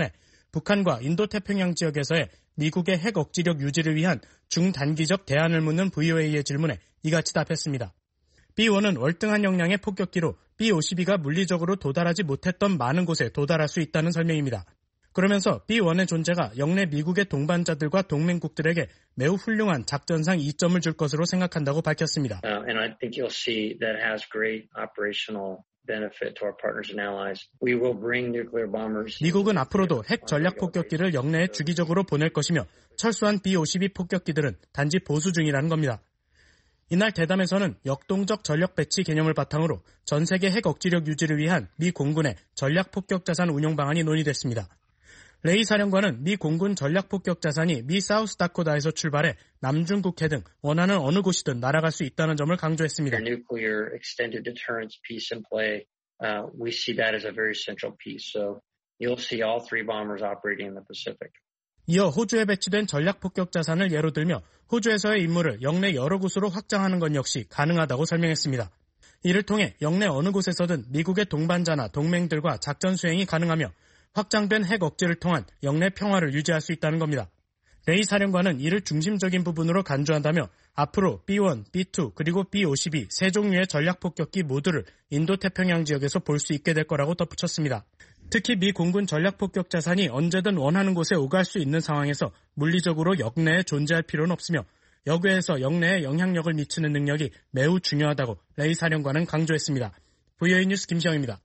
북한과 인도태평양 지역에서의 미국의 핵 억지력 유지를 위한 중단기적 대안을 묻는 브이오에이의 질문에 이같이 답했습니다. 비 원은 월등한 역량의 폭격기로 비 오십이가 물리적으로 도달하지 못했던 많은 곳에 도달할 수 있다는 설명입니다. 그러면서 비 원의 존재가 영내 미국의 동반자들과 동맹국들에게 매우 훌륭한 작전상 이점을 줄 것으로 생각한다고 밝혔습니다. Uh, and I think you'll see that has great operational benefit to our partners and allies. We will bring nuclear bombers. 미국은 앞으로도 핵 전략 폭격기를 영내에 주기적으로 보낼 것이며 철수한 비 오십이 폭격기들은 단지 보수 중이라는 겁니다. 이날 대담에서는 역동적 전력 배치 개념을 바탕으로 전 세계 핵 억지력 유지를 위한 미 공군의 전략 폭격 자산 운용 방안이 논의됐습니다. 레이 사령관은 미 공군 전략 폭격 자산이 미 사우스다코다에서 출발해 남중국해 등 원하는 어느 곳이든 날아갈 수 있다는 점을 강조했습니다. Nuclear extended deterrence piece in play, uh, we see that as a very central piece. So you'll see all three bombers operating in the Pacific. 이어 호주에 배치된 전략 폭격 자산을 예로 들며 호주에서의 임무를 영내 여러 곳으로 확장하는 것 역시 가능하다고 설명했습니다. 이를 통해 영내 어느 곳에서든 미국의 동반자나 동맹들과 작전 수행이 가능하며 확장된 핵 억제를 통한 영내 평화를 유지할 수 있다는 겁니다. 레이 사령관은 이를 중심적인 부분으로 간주한다며 앞으로 비 원, 비 투 그리고 비 오십이 세 종류의 전략 폭격기 모두를 인도태평양 지역에서 볼 수 있게 될 거라고 덧붙였습니다. 특히 미 공군 전략 폭격 자산이 언제든 원하는 곳에 오갈 수 있는 상황에서 물리적으로 역내에 존재할 필요는 없으며 여기에서 영내에 영향력을 미치는 능력이 매우 중요하다고 레이 사령관은 강조했습니다. 브이오에이 뉴스 김시영입니다.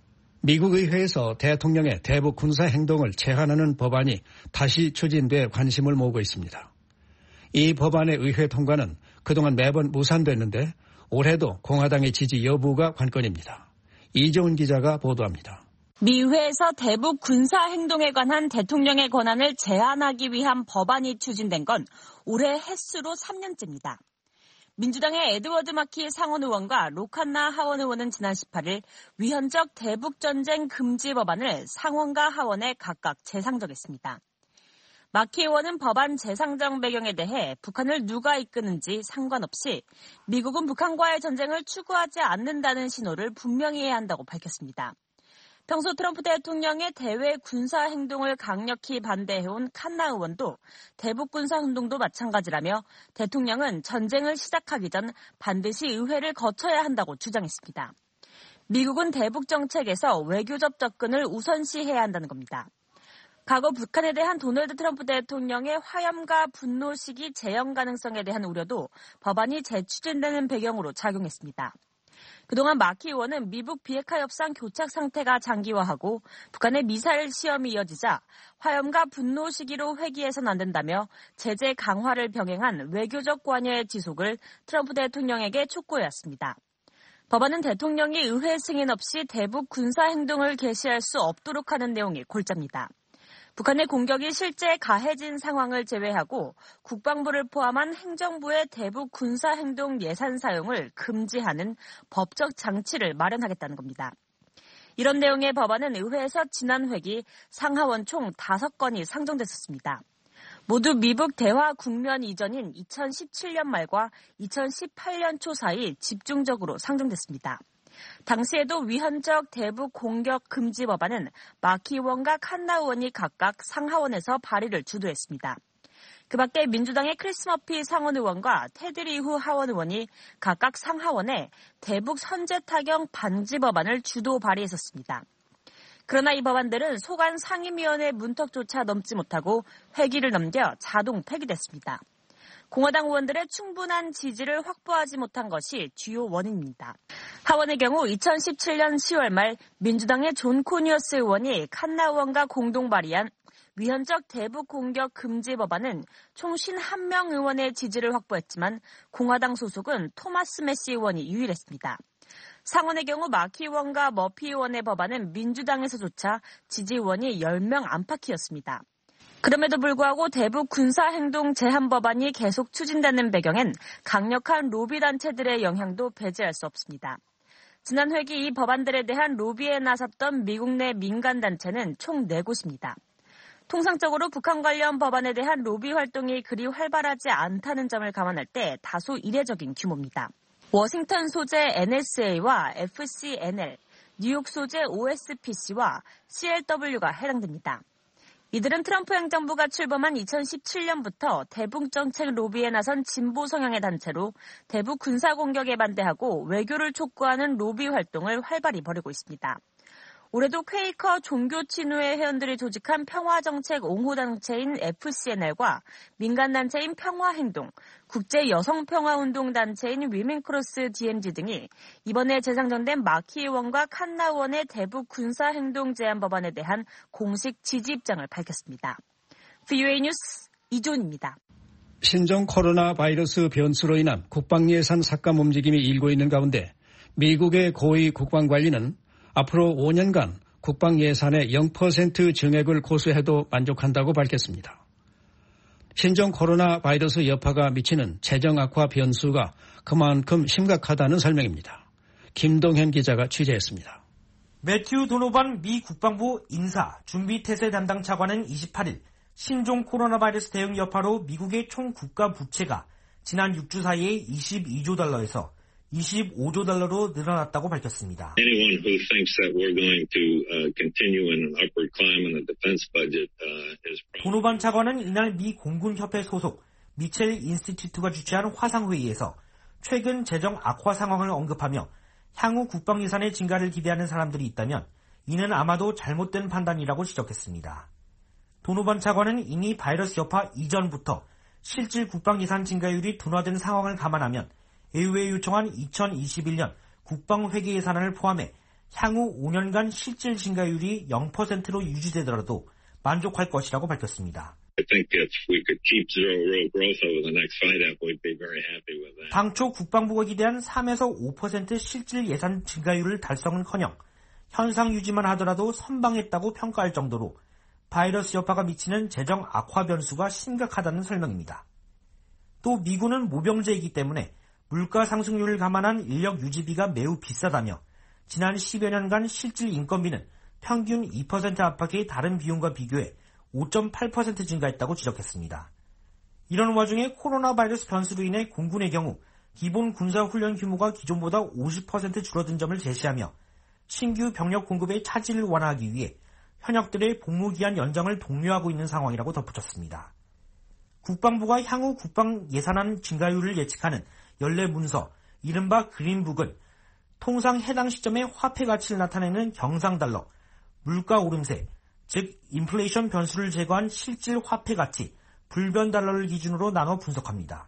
미국 의회에서 대통령의 대북 군사 행동을 제한하는 법안이 다시 추진돼 관심을 모으고 있습니다. 이 법안의 의회 통과는 그동안 매번 무산됐는데 올해도 공화당의 지지 여부가 관건입니다. 이정은 기자가 보도합니다. 미 의회에서 대북 군사 행동에 관한 대통령의 권한을 제한하기 위한 법안이 추진된 건 올해 횟수로 삼 년째입니다. 민주당의 에드워드 마키 상원 의원과 로칸나 하원 의원은 지난 십팔 일 위헌적 대북전쟁 금지 법안을 상원과 하원에 각각 재상정했습니다. 마키 의원은 법안 재상정 배경에 대해 북한을 누가 이끄는지 상관없이 미국은 북한과의 전쟁을 추구하지 않는다는 신호를 분명히 해야 한다고 밝혔습니다. 평소 트럼프 대통령의 대외 군사 행동을 강력히 반대해온 칸나 의원도 대북 군사 운동도 마찬가지라며 대통령은 전쟁을 시작하기 전 반드시 의회를 거쳐야 한다고 주장했습니다. 미국은 대북 정책에서 외교적 접근을 우선시해야 한다는 겁니다. 과거 북한에 대한 도널드 트럼프 대통령의 화염과 분노 시기 재현 가능성에 대한 우려도 법안이 재추진되는 배경으로 작용했습니다. 그동안 마키 의원은 미북 비핵화 협상 교착 상태가 장기화하고 북한의 미사일 시험이 이어지자 화염과 분노 시기로 회귀해서는 안 된다며 제재 강화를 병행한 외교적 관여의 지속을 트럼프 대통령에게 촉구해왔습니다. 법안은 대통령이 의회 승인 없이 대북 군사 행동을 개시할 수 없도록 하는 내용이 골자입니다. 북한의 공격이 실제 가해진 상황을 제외하고 국방부를 포함한 행정부의 대북 군사행동 예산 사용을 금지하는 법적 장치를 마련하겠다는 겁니다. 이런 내용의 법안은 의회에서 지난 회기 상하원 총 다섯 건이 상정됐었습니다. 모두 미북 대화 국면 이전인 이천십칠 년 말과 이천십팔 년 초 사이 집중적으로 상정됐습니다. 당시에도 위헌적 대북 공격 금지 법안은 마키 의원과 칸나 의원이 각각 상하원에서 발의를 주도했습니다. 그 밖에 민주당의 크리스 머피 상원 의원과 테드 리후 하원 의원이 각각 상하원에 대북 선제 타격 방지 법안을 주도 발의했었습니다. 그러나 이 법안들은 소관 상임위원회 문턱조차 넘지 못하고 회기를 넘겨 자동 폐기됐습니다. 공화당 의원들의 충분한 지지를 확보하지 못한 것이 주요 원인입니다. 하원의 경우 이천십칠 년 시월 말 민주당의 존 코니어스 의원이 칸나 의원과 공동 발의한 위헌적 대북 공격 금지 법안은 총 오십일 명 의원의 지지를 확보했지만 공화당 소속은 토마스 메시 의원이 유일했습니다. 상원의 경우 마키 의원과 머피 의원의 법안은 민주당에서조차 지지 의원이 십 명 안팎이었습니다. 그럼에도 불구하고 대북 군사행동 제한 법안이 계속 추진되는 배경엔 강력한 로비 단체들의 영향도 배제할 수 없습니다. 지난 회기 이 법안들에 대한 로비에 나섰던 미국 내 민간단체는 총 네 곳입니다. 통상적으로 북한 관련 법안에 대한 로비 활동이 그리 활발하지 않다는 점을 감안할 때 다소 이례적인 규모입니다. 워싱턴 소재 엔에스에이와 에프씨엔엘, 뉴욕 소재 오에스피씨와 씨엘더블유가 해당됩니다. 이들은 트럼프 행정부가 출범한 이천십칠 년부터 대북 정책 로비에 나선 진보 성향의 단체로 대북 군사 공격에 반대하고 외교를 촉구하는 로비 활동을 활발히 벌이고 있습니다. 올해도 퀘이커 종교 친우회 회원들이 조직한 평화정책 옹호단체인 에프씨엔엘과 민간단체인 평화행동, 국제여성평화운동단체인 위민크로스 디엠지 등이 이번에 재상정된 마키 의원과 칸나 의원의 대북 군사행동 제한 법안에 대한 공식 지지 입장을 밝혔습니다. 브이오에이 뉴스 이존입니다. 신종 코로나 바이러스 변수로 인한 국방예산 삭감 움직임이 일고 있는 가운데 미국의 고위 국방관리는 앞으로 오 년간 국방 예산의 영 퍼센트 증액을 고수해도 만족한다고 밝혔습니다. 신종 코로나 바이러스 여파가 미치는 재정 악화 변수가 그만큼 심각하다는 설명입니다. 김동현 기자가 취재했습니다. 매튜 도노반 미 국방부 인사 준비태세 담당 차관은 이십팔 일 신종 코로나 바이러스 대응 여파로 미국의 총 국가 부채가 지난 육 주 사이에 이십이조 달러에서 이십오조 달러로 늘어났다고 밝혔습니다. Anyone who thinks that we're going to uh, continue in an upward climb in the defense budget uh, is 도노반 차관은 이날 미 공군협회 소속 미첼 인스티튜트가 주최한 화상회의에서 최근 재정 악화 상황을 언급하며 향후 국방 예산의 증가를 기대하는 사람들이 있다면 이는 아마도 잘못된 판단이라고 지적했습니다. 도노반 차관은 이미 바이러스 여파 이전부터 실질 국방 예산 증가율이 둔화된 상황을 감안하면 에이유에 요청한 이천이십일 년 국방회계 예산안을 포함해 향후 오 년간 실질 증가율이 영 퍼센트로 유지되더라도 만족할 것이라고 밝혔습니다. I think if we could keep zero real growth over the next five, we'd be very happy with that. 당초 국방부가 기대한 삼에서 오 퍼센트 실질 예산 증가율을 달성은커녕 현상 유지만 하더라도 선방했다고 평가할 정도로 바이러스 여파가 미치는 재정 악화 변수가 심각하다는 설명입니다. 또 미군은 모병제이기 때문에 물가 상승률을 감안한 인력 유지비가 매우 비싸다며 지난 십여 년간 실질 인건비는 평균 이 퍼센트 안팎의 다른 비용과 비교해 오 점 팔 퍼센트 증가했다고 지적했습니다. 이런 와중에 코로나 바이러스 변수로 인해 공군의 경우 기본 군사훈련 규모가 기존보다 오십 퍼센트 줄어든 점을 제시하며 신규 병력 공급의 차질을 완화하기 위해 현역들의 복무기한 연장을 독려하고 있는 상황이라고 덧붙였습니다. 국방부가 향후 국방 예산안 증가율을 예측하는 연례 문서, 이른바 그린북은 통상 해당 시점의 화폐 가치를 나타내는 경상달러, 물가 오름세, 즉 인플레이션 변수를 제거한 실질 화폐 가치, 불변달러를 기준으로 나눠 분석합니다.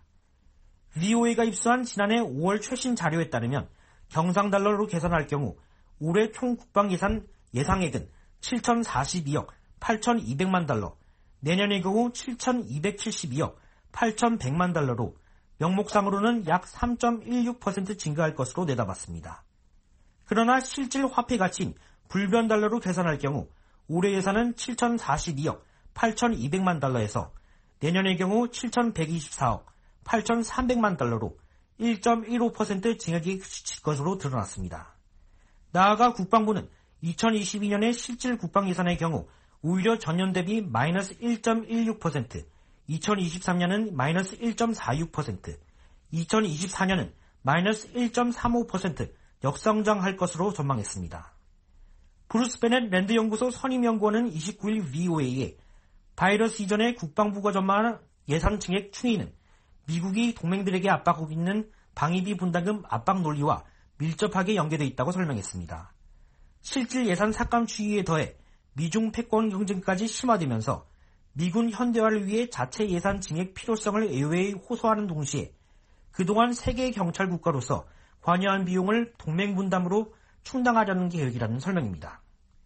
브이오에이가 입수한 지난해 오월 최신 자료에 따르면 경상달러로 계산할 경우 올해 총 국방 예산 예상액은 칠천사십이억 팔천이백만 달러, 내년의 경우 칠천이백칠십이억 팔천백만 달러로 명목상으로는 약 삼 점 일육 퍼센트 증가할 것으로 내다봤습니다. 그러나 실질 화폐 가치인 불변달러로 계산할 경우 올해 예산은 칠천사십이억 팔천이백만 달러에서 내년의 경우 칠천백이십사억 팔천삼백만 달러로 일 점 일오 퍼센트 증액이 그칠 것으로 드러났습니다. 나아가 국방부는 이천이십이 년의 실질 국방 예산의 경우 오히려 전년 대비 마이너스 일 점 일육 퍼센트, 이천이십삼 년은 마이너스 일 점 사육 퍼센트, 이천이십사 년은 마이너스 일 점 삼오 퍼센트 역성장할 것으로 전망했습니다. 브루스 베넷 랜드연구소 선임연구원은 이십구 일 브이오에이에 바이러스 이전에 국방부가 전망하는 예산 증액 추이는 미국이 동맹들에게 압박하고 있는 방위비 분담금 압박 논리와 밀접하게 연계되어 있다고 설명했습니다. 실질 예산 삭감 추이에 더해 미중 패권 경쟁까지 심화되면서 미군 현대화를 위해 자체 예산 증액 필요성을 에이유에이에 호소하는 동시에 그동안 세계 경찰 국가로서 관여한 비용을 동맹 분담으로 충당하려는 계획이라는 설명입니다.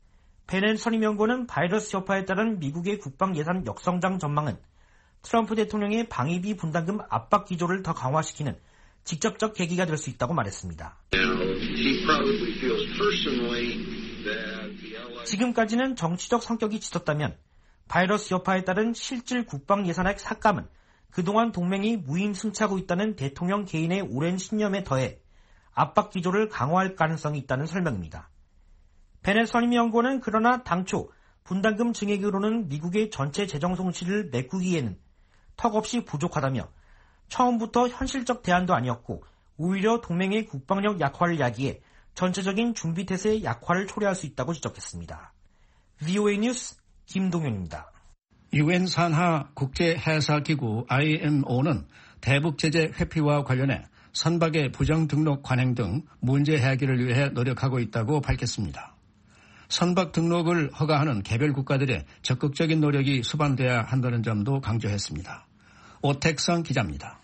베넷 선임연구원은 바이러스 여파에 따른 미국의 국방 예산 역성장 전망은 트럼프 대통령의 방위비 분담금 압박 기조를 더 강화시키는 직접적 계기가 될 수 있다고 말했습니다. 지금까지는 정치적 성격이 짙었다면 바이러스 여파에 따른 실질 국방 예산액 삭감은 그동안 동맹이 무임승차하고 있다는 대통령 개인의 오랜 신념에 더해 압박 기조를 강화할 가능성이 있다는 설명입니다. 베넷 선임연구원은 그러나 당초 분담금 증액으로는 미국의 전체 재정 손실을 메꾸기에는 턱없이 부족하다며 처음부터 현실적 대안도 아니었고 오히려 동맹의 국방력 약화를 야기해 전체적인 준비태세의 약화를 초래할 수 있다고 지적했습니다. 브이오에이 뉴스 김동현입니다. 유엔 산하 국제해사기구 아이엠오는 대북 제재 회피와 관련해 선박의 부정 등록 관행 등 문제 해결을 위해 노력하고 있다고 밝혔습니다. 선박 등록을 허가하는 개별 국가들의 적극적인 노력이 수반돼야 한다는 점도 강조했습니다. 오택성 기자입니다.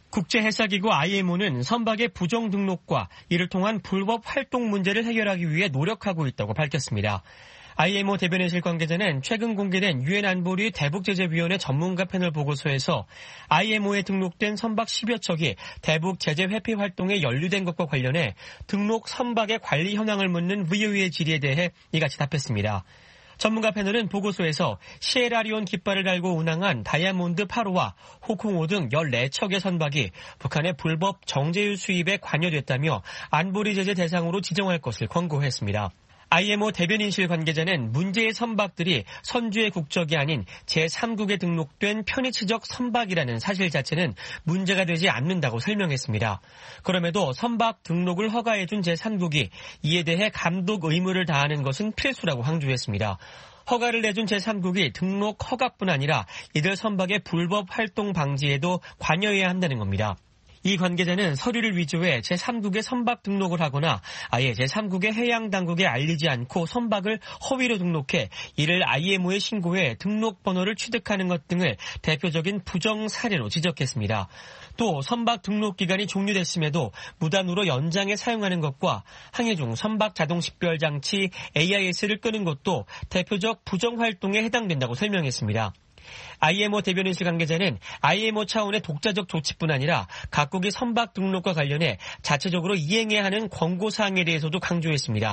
국제해사기구 아이엠오는 선박의 부정 등록과 이를 통한 불법 활동 문제를 해결하기 위해 노력하고 있다고 밝혔습니다. 아이엠오 대변인실 관계자는 최근 공개된 유엔 안보리 대북제재위원회 전문가 패널 보고서에서 아이엠오에 등록된 선박 십여 척이 대북 제재 회피 활동에 연루된 것과 관련해 등록 선박의 관리 현황을 묻는 브이오에이의 질의에 대해 이같이 답했습니다. 전문가 패널은 보고서에서 시에라리온 깃발을 달고 운항한 다이아몬드 팔 호와 호콩 호 등 열네 척의 선박이 북한의 불법 정제유 수입에 관여됐다며 안보리 제재 대상으로 지정할 것을 권고했습니다. 아이엠오 대변인실 관계자는 문제의 선박들이 선주의 국적이 아닌 제삼국에 등록된 편의치적 선박이라는 사실 자체는 문제가 되지 않는다고 설명했습니다. 그럼에도 선박 등록을 허가해준 제삼국이 이에 대해 감독 의무를 다하는 것은 필수라고 강조했습니다. 허가를 내준 제삼국이 등록 허가뿐 아니라 이들 선박의 불법 활동 방지에도 관여해야 한다는 겁니다. 이 관계자는 서류를 위조해 제삼국에 선박 등록을 하거나 아예 제삼국의 해양당국에 알리지 않고 선박을 허위로 등록해 이를 아이엠오에 신고해 등록 번호를 취득하는 것 등을 대표적인 부정 사례로 지적했습니다. 또 선박 등록 기간이 종료됐음에도 무단으로 연장해 사용하는 것과 항해 중 선박 자동 식별 장치 에이아이에스를 끄는 것도 대표적 부정 활동에 해당된다고 설명했습니다. 아이엠오 대변인실 관계자는 아이엠오 차원의 독자적 조치뿐 아니라 각국이 선박 등록과 관련해 자체적으로 이행해야 하는 권고사항에 대해서도 강조했습니다.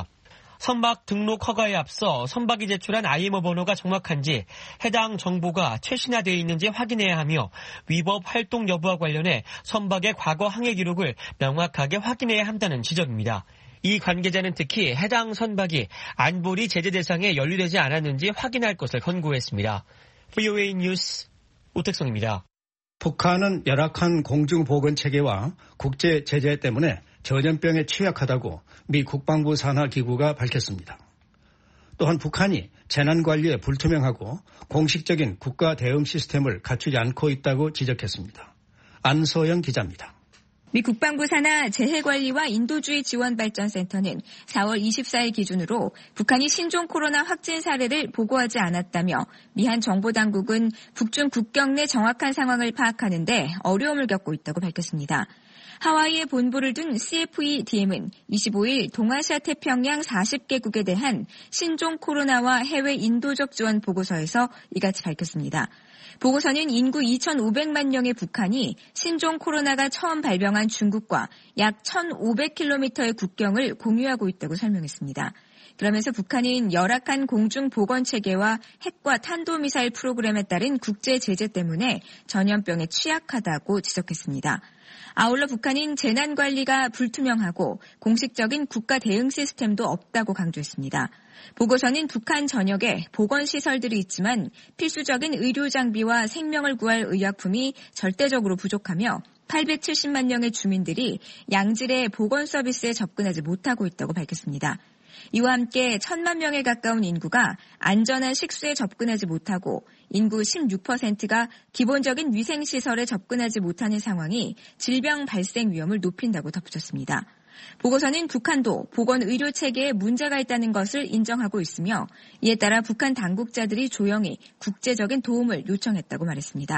선박 등록 허가에 앞서 선박이 제출한 아이엠오 번호가 정확한지 해당 정보가 최신화되어 있는지 확인해야 하며 위법 활동 여부와 관련해 선박의 과거 항해 기록을 명확하게 확인해야 한다는 지적입니다. 이 관계자는 특히 해당 선박이 안보리 제재 대상에 연루되지 않았는지 확인할 것을 권고했습니다. 브이오에이 뉴스 오택성입니다. 북한은 열악한 공중보건체계와 국제 제재 때문에 전염병에 취약하다고 미 국방부 산하기구가 밝혔습니다. 또한 북한이 재난관리에 불투명하고 공식적인 국가 대응 시스템을 갖추지 않고 있다고 지적했습니다. 안소영 기자입니다. 미 국방부 산하 재해관리와 인도주의 지원발전센터는 사월 이십사일 기준으로 북한이 신종 코로나 확진 사례를 보고하지 않았다며 미한 정보당국은 북중 국경 내 정확한 상황을 파악하는 데 어려움을 겪고 있다고 밝혔습니다. 하와이에 본부를 둔 씨에프이디엠은 이십오일 동아시아 태평양 사십 개국에 대한 신종 코로나와 해외 인도적 지원 보고서에서 이같이 밝혔습니다. 보고서는 인구 이천오백만 명의 북한이 신종 코로나가 처음 발병한 중국과 약 천오백 킬로미터의 국경을 공유하고 있다고 설명했습니다. 그러면서 북한은 열악한 공중보건체계와 핵과 탄도미사일 프로그램에 따른 국제 제재 때문에 전염병에 취약하다고 지적했습니다. 아울러 북한은 재난관리가 불투명하고 공식적인 국가 대응 시스템도 없다고 강조했습니다. 보고서는 북한 전역에 보건시설들이 있지만 필수적인 의료장비와 생명을 구할 의약품이 절대적으로 부족하며 팔백칠십만 명의 주민들이 양질의 보건 서비스에 접근하지 못하고 있다고 밝혔습니다. 이와 함께 천만 명에 가까운 인구가 안전한 식수에 접근하지 못하고 인구 십육 퍼센트가 기본적인 위생시설에 접근하지 못하는 상황이 질병 발생 위험을 높인다고 덧붙였습니다. 보고서는 북한도 보건의료체계에 문제가 있다는 것을 인정하고 있으며 이에 따라 북한 당국자들이 조용히 국제적인 도움을 요청했다고 말했습니다.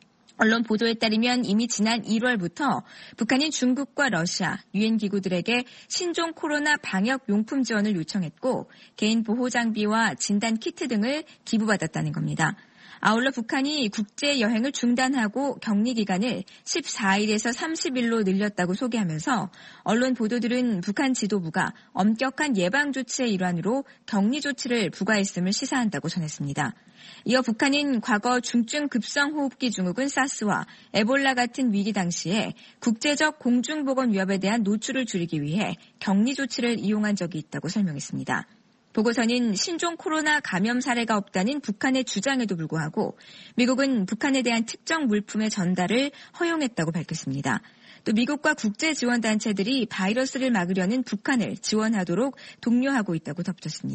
언론 보도에 따르면 이미 지난 일월부터 북한이 중국과 러시아, 유엔 기구들에게 신종 코로나 방역 용품 지원을 요청했고 개인 보호 장비와 진단 키트 등을 기부받았다는 겁니다. 아울러 북한이 국제 여행을 중단하고 격리 기간을 십사일에서 삼십일로 늘렸다고 소개하면서 언론 보도들은 북한 지도부가 엄격한 예방 조치의 일환으로 격리 조치를 부과했음을 시사한다고 전했습니다. 이어 북한은 과거 중증 급성호흡기 증후군 사스와 에볼라 같은 위기 당시에 국제적 공중보건 위협에 대한 노출을 줄이기 위해 격리 조치를 이용한 적이 있다고 설명했습니다. 보고서는 신종 코로나 감염 사례가 없다는 북한의 주장에도 불구하고 미국은 북한에 대한 특정 물품의 전달을 허용했다고 밝혔습니다. 또 미국과 국제 지원단체들이 바이러스를 막으려는 북한을 지원하도록 독려하고 있다고 덧붙였습니다.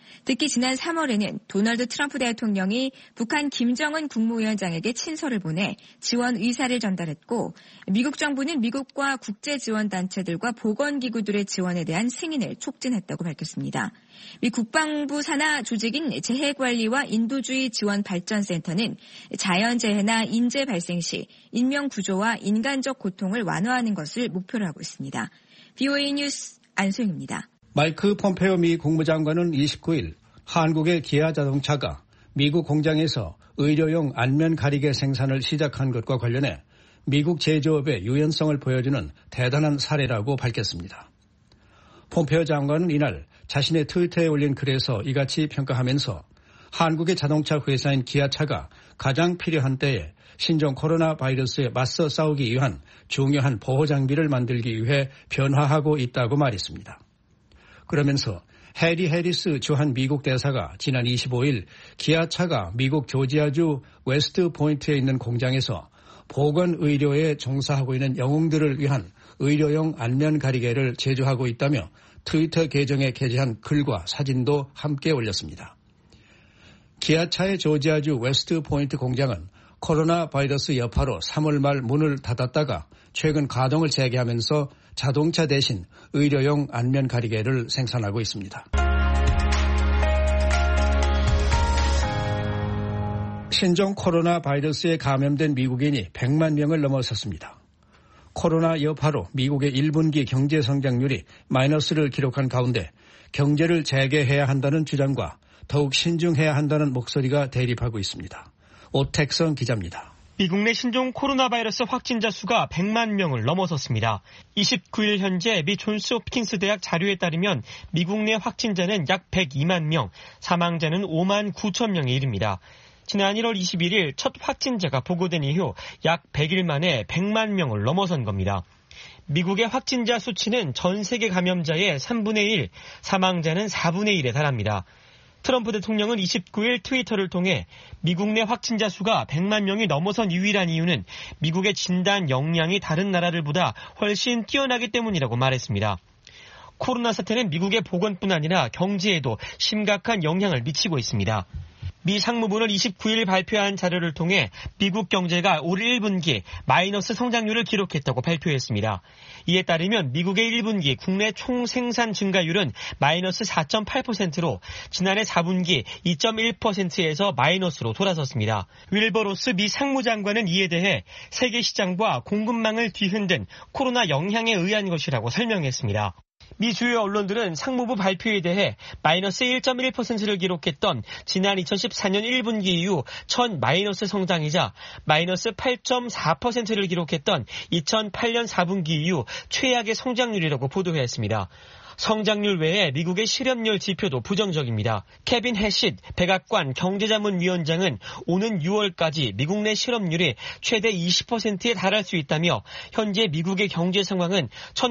특히 지난 삼월에는 도널드 트럼프 대통령이 북한 김정은 국무위원장에게 친서를 보내 지원 의사를 전달했고 미국 정부는 미국과 국제지원단체들과 보건기구들의 지원에 대한 승인을 촉진했다고 밝혔습니다. 미 국방부 산하 조직인 재해관리와 인도주의 지원발전센터는 자연재해나 인재 발생 시 인명구조와 인간적 고통을 완화하는 것을 목표로 하고 있습니다. 비오에이 뉴스 안소영입니다. 마이크 폼페오 미 국무장관은 이십구일 한국의 기아 자동차가 미국 공장에서 의료용 안면 가리개 생산을 시작한 것과 관련해 미국 제조업의 유연성을 보여주는 대단한 사례라고 밝혔습니다. 폼페오 장관은 이날 자신의 트위터에 올린 글에서 이같이 평가하면서 한국의 자동차 회사인 기아차가 가장 필요한 때에 신종 코로나 바이러스에 맞서 싸우기 위한 중요한 보호 장비를 만들기 위해 변화하고 있다고 말했습니다. 그러면서 해리 해리스 주한 미국 대사가 지난 이십오일 기아차가 미국 조지아주 웨스트 포인트에 있는 공장에서 보건의료에 종사하고 있는 영웅들을 위한 의료용 안면 가리개를 제조하고 있다며 트위터 계정에 게재한 글과 사진도 함께 올렸습니다. 기아차의 조지아주 웨스트 포인트 공장은 코로나 바이러스 여파로 삼월 말 문을 닫았다가 최근 가동을 재개하면서 자동차 대신 의료용 안면 가리개를 생산하고 있습니다. 신종 코로나 바이러스에 감염된 미국인이 백만 명을 넘어섰습니다. 코로나 여파로 미국의 일 분기 경제 성장률이 마이너스를 기록한 가운데 경제를 재개해야 한다는 주장과 더욱 신중해야 한다는 목소리가 대립하고 있습니다. 오택성 기자입니다. 미국 내 신종 코로나 바이러스 확진자 수가 백만 명을 넘어섰습니다. 이십구일 현재 미 존스 홉킨스 대학 자료에 따르면 미국 내 확진자는 약 백이만 명, 사망자는 오만 구천 명에 이릅니다. 지난 일월 이십일일 첫 확진자가 보고된 이후 약 백 일 만에 백만 명을 넘어선 겁니다. 미국의 확진자 수치는 전 세계 감염자의 삼분의 일, 사망자는 사분의 일에 달합니다. 트럼프 대통령은 이십구일 트위터를 통해 미국 내 확진자 수가 백만 명이 넘어선 유일한 이유는 미국의 진단 역량이 다른 나라들보다 훨씬 뛰어나기 때문이라고 말했습니다. 코로나 사태는 미국의 보건뿐 아니라 경제에도 심각한 영향을 미치고 있습니다. 미 상무부는 이십구일 발표한 자료를 통해 미국 경제가 올 일 분기 마이너스 성장률을 기록했다고 발표했습니다. 이에 따르면 미국의 일 분기 국내 총생산 증가율은 마이너스 사 점 팔 퍼센트로 지난해 사 분기 이 점 일 퍼센트에서 마이너스로 돌아섰습니다. 윌버로스 미 상무장관은 이에 대해 세계 시장과 공급망을 뒤흔든 코로나 영향에 의한 것이라고 설명했습니다. 미 주요 언론들은 상무부 발표에 대해 마이너스 일 점 일 퍼센트를 기록했던 지난 이천십사년 일 분기 이후 첫 마이너스 성장이자 마이너스 팔 점 사 퍼센트를 기록했던 이천팔년 사 분기 이후 최악의 성장률이라고 보도했습니다. 성장률 외에 미국의 실업률 지표도 부정적입니다. 케빈 해싯 백악관 경제자문위원장은 오는 유월까지 미국 내 실업률이 최대 이십 퍼센트에 달할 수 있다며 현재 미국의 경제 상황은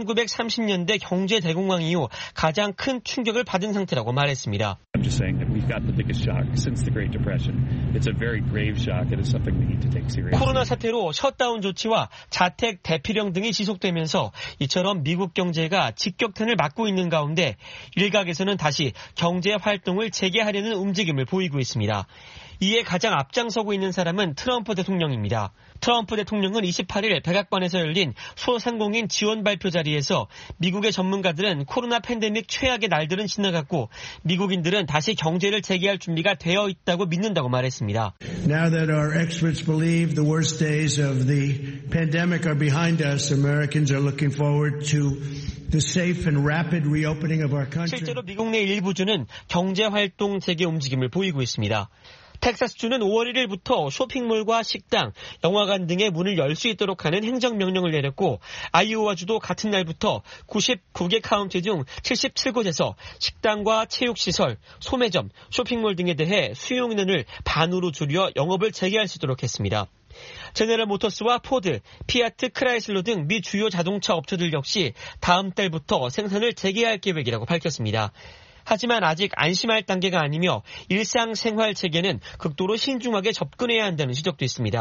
천구백삼십년대 경제 대공황 이후 가장 큰 충격을 받은 상태라고 말했습니다. I'm just saying that we've got the biggest shock since the Great Depression. It's a very grave shock. It is something we need to take seriously. 코로나 사태로 셧다운 조치와 자택 대피령 등이 지속되면서 이처럼 미국 경제가 직격탄을 맞고 있는 가운데 일각에서는 다시 경제 활동을 재개하려는 움직임을 보이고 있습니다. 이에 가장 앞장서고 있는 사람은 트럼프 대통령입니다. 트럼프 대통령은 이십팔일 백악관에서 열린 소상공인 지원 발표 자리에서 미국의 전문가들은 코로나 팬데믹 최악의 날들은 지나갔고 미국인들은 다시 경제를 재개할 준비가 되어 있다고 믿는다고 말했습니다. Now that our experts believe the worst days of the pandemic are behind us, Americans are looking forward to the safe and rapid reopening of our country. 실제로 미국 내 일부주는 경제 활동 재개 움직임을 보이고 있습니다. 텍사스주는 오월 일일부터 쇼핑몰과 식당, 영화관 등의 문을 열 수 있도록 하는 행정명령을 내렸고 아이오와주도 같은 날부터 구십구 개 카운티 중 칠십칠 곳에서 식당과 체육시설, 소매점, 쇼핑몰 등에 대해 수용인원을 반으로 줄여 영업을 재개할 수 있도록 했습니다. 제네럴 모터스와 포드, 피아트, 크라이슬러 등 미 주요 자동차 업체들 역시 다음 달부터 생산을 재개할 계획이라고 밝혔습니다. 하지만 아직 안심할 단계가 아니며 일상생활 체계는 극도로 신중하게 접근해야 한다는 지적도 있습니다.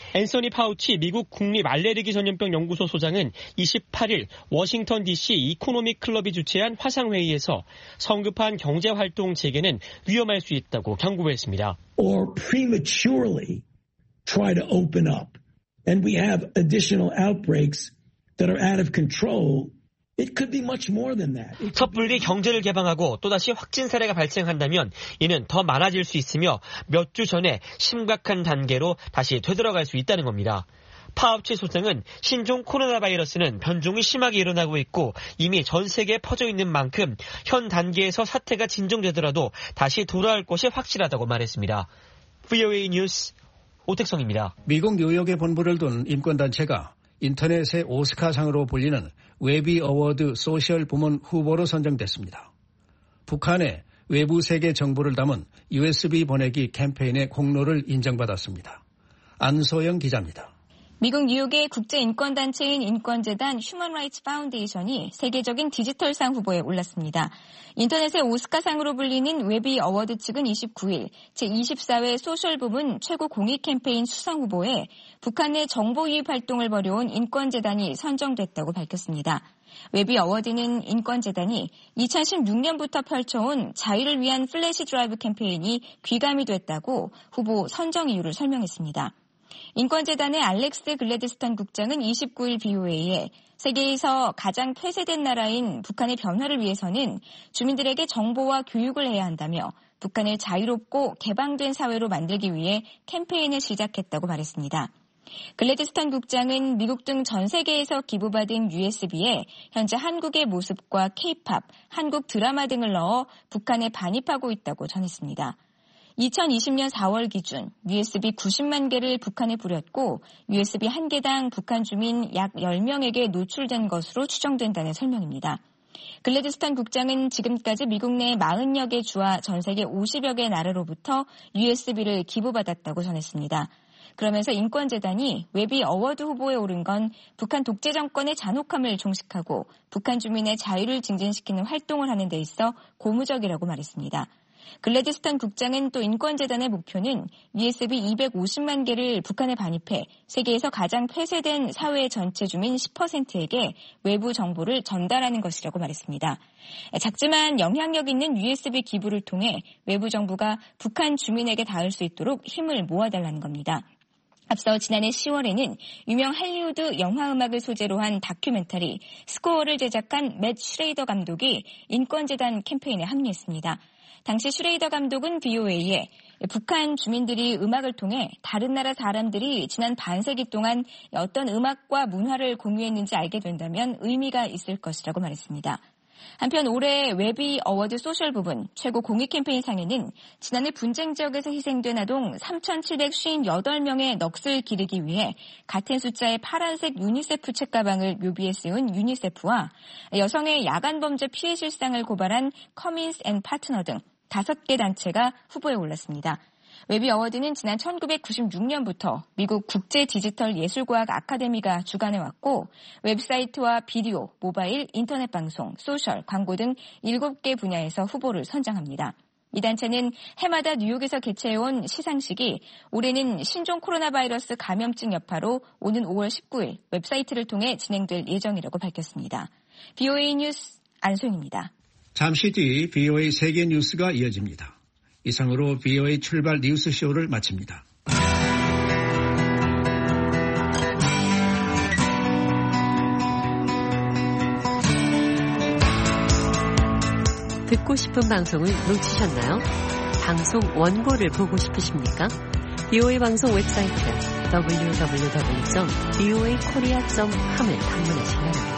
앤서니 파우치 미국 국립 알레르기 전염병 연구소 소장은 이십팔 일 워싱턴 디씨 이코노믹 클럽이 주최한 화상회의에서 성급한 경제활동 재개는 위험할 수 있다고 경고했습니다. Or prematurely try to open up and we have additional outbreaks that are out of control. It could be much more than that. 섣불리 경제를 개방하고 또다시 확진 사례가 발생한다면 이는 더 많아질 수 있으며 몇 주 전에 심각한 단계로 다시 되돌아갈 수 있다는 겁니다. 파우치 소장은 신종 코로나 바이러스는 변종이 심하게 일어나고 있고 이미 전 세계에 퍼져 있는 만큼 현 단계에서 사태가 진정되더라도 다시 돌아올 것이 확실하다고 말했습니다. 브이오에이 뉴스 오택성입니다. 미국 뉴욕에 본부를 둔 인권단체가 인터넷의 오스카상으로 불리는 웨비 어워드 소셜 부문 후보로 선정됐습니다. 북한의 외부 세계 정보를 담은 유에스비 보내기 캠페인의 공로를 인정받았습니다. 안소영 기자입니다. 미국 뉴욕의 국제인권단체인 인권재단 휴먼 라이츠 파운데이션이 세계적인 디지털상 후보에 올랐습니다. 인터넷의 오스카상으로 불리는 웨비 어워드 측은 이십구 일 제이십사 회 소셜 부문 최고 공익 캠페인 수상 후보에 북한 내 정보 유입 활동을 벌여온 인권재단이 선정됐다고 밝혔습니다. 웨비 어워드는 인권재단이 이천십육 년부터 펼쳐온 자유를 위한 플래시 드라이브 캠페인이 귀감이 됐다고 후보 선정 이유를 설명했습니다. 인권재단의 알렉스 글래드스턴 국장은 이십구 일 브이오에이에 세계에서 가장 폐쇄된 나라인 북한의 변화를 위해서는 주민들에게 정보와 교육을 해야 한다며 북한을 자유롭고 개방된 사회로 만들기 위해 캠페인을 시작했다고 말했습니다. 글래드스턴 국장은 미국 등 전 세계에서 기부받은 유에스비에 현재 한국의 모습과 케이팝, 한국 드라마 등을 넣어 북한에 반입하고 있다고 전했습니다. 이천이십 년 사월 기준 유에스비 구십만 개를 북한에 뿌렸고 유에스비 한 개당 북한 주민 약 열 명에게 노출된 것으로 추정된다는 설명입니다. 글래드스턴 국장은 지금까지 미국 내 사십여 개 주와 전 세계 오십여 개 나라로부터 유에스비를 기부받았다고 전했습니다. 그러면서 인권재단이 웨비 어워드 후보에 오른 건 북한 독재 정권의 잔혹함을 종식하고 북한 주민의 자유를 증진시키는 활동을 하는 데 있어 고무적이라고 말했습니다. 글래드스턴 국장은 또 인권재단의 목표는 유에스비 이백오십만 개를 북한에 반입해 세계에서 가장 폐쇄된 사회 전체 주민 십 퍼센트에게 외부 정보를 전달하는 것이라고 말했습니다. 작지만 영향력 있는 유에스비 기부를 통해 외부 정보가 북한 주민에게 닿을 수 있도록 힘을 모아달라는 겁니다. 앞서 지난해 시월에는 유명 할리우드 영화음악을 소재로 한 다큐멘터리 스코어를 제작한 맷 슈레이더 감독이 인권재단 캠페인에 합류했습니다. 당시 슈레이더 감독은 브이오에이에 북한 주민들이 음악을 통해 다른 나라 사람들이 지난 반세기 동안 어떤 음악과 문화를 공유했는지 알게 된다면 의미가 있을 것이라고 말했습니다. 한편 올해 웨비 어워드 소셜 부분 최고 공익 캠페인상에는 지난해 분쟁 지역에서 희생된 아동 삼천칠백오십팔 명의 넋을 기르기 위해 같은 숫자의 파란색 유니세프 책가방을 묘비에 씌운 유니세프와 여성의 야간 범죄 피해 실상을 고발한 커민스 앤 파트너 등 다섯 개 단체가 후보에 올랐습니다. 웨비 어워드는 지난 천구백구십육 년부터 미국 국제 디지털 예술과학 아카데미가 주관해왔고 웹사이트와 비디오, 모바일, 인터넷 방송, 소셜, 광고 등 일곱 개 분야에서 후보를 선정합니다. 이 단체는 해마다 뉴욕에서 개최해온 시상식이 올해는 신종 코로나 바이러스 감염증 여파로 오는 오월 십구일 웹사이트를 통해 진행될 예정이라고 밝혔습니다. 브이오에이 뉴스 안소영입니다. 잠시 뒤 브이오에이 세계 뉴스가 이어집니다. 이상으로 브이오에이 출발 뉴스쇼를 마칩니다. 듣고 싶은 방송을 놓치셨나요? 방송 원고를 보고 싶으십니까? 브이오에이 방송 웹사이트 더블유 더블유 더블유 점 브이오에이 코리아 점 컴을 방문하시기 바랍니다.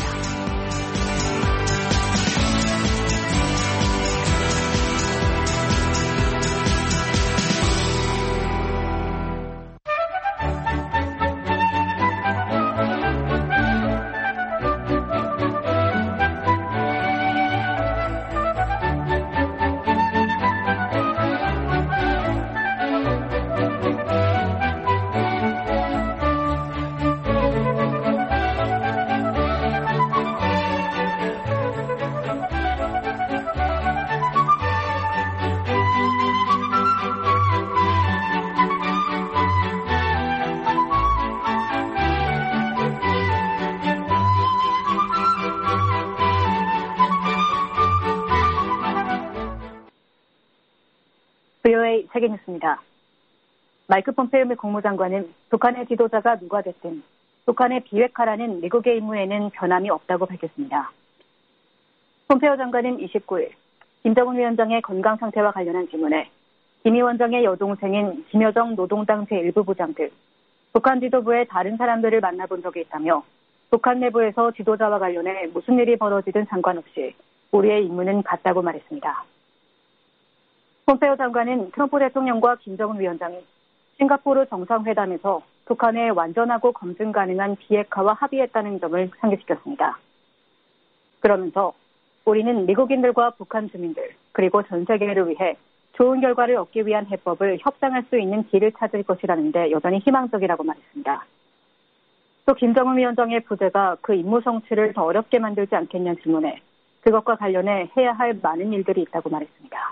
브이오에이 세계뉴스입니다. 마이크 폼페이오 미 국무장관은 북한의 지도자가 누가 됐든 북한의 비핵화라는 미국의 임무에는 변함이 없다고 밝혔습니다. 폼페이오 장관은 이십구일 김정은 위원장의 건강 상태와 관련한 질문에 김 위원장의 여동생인 김여정 노동당 제일 부 부장 등 북한 지도부의 다른 사람들을 만나본 적이 있다며 북한 내부에서 지도자와 관련해 무슨 일이 벌어지든 상관없이 우리의 임무는 같다고 말했습니다. 폼페이오 장관은 트럼프 대통령과 김정은 위원장이 싱가포르 정상회담에서 북한의 완전하고 검증 가능한 비핵화와 합의했다는 점을 상기시켰습니다. 그러면서 우리는 미국인들과 북한 주민들 그리고 전 세계를 위해 좋은 결과를 얻기 위한 해법을 협상할 수 있는 길을 찾을 것이라는 데 여전히 희망적이라고 말했습니다. 또 김정은 위원장의 부재가 그 임무 성취를 더 어렵게 만들지 않겠냐는 질문에 그것과 관련해 해야 할 많은 일들이 있다고 말했습니다.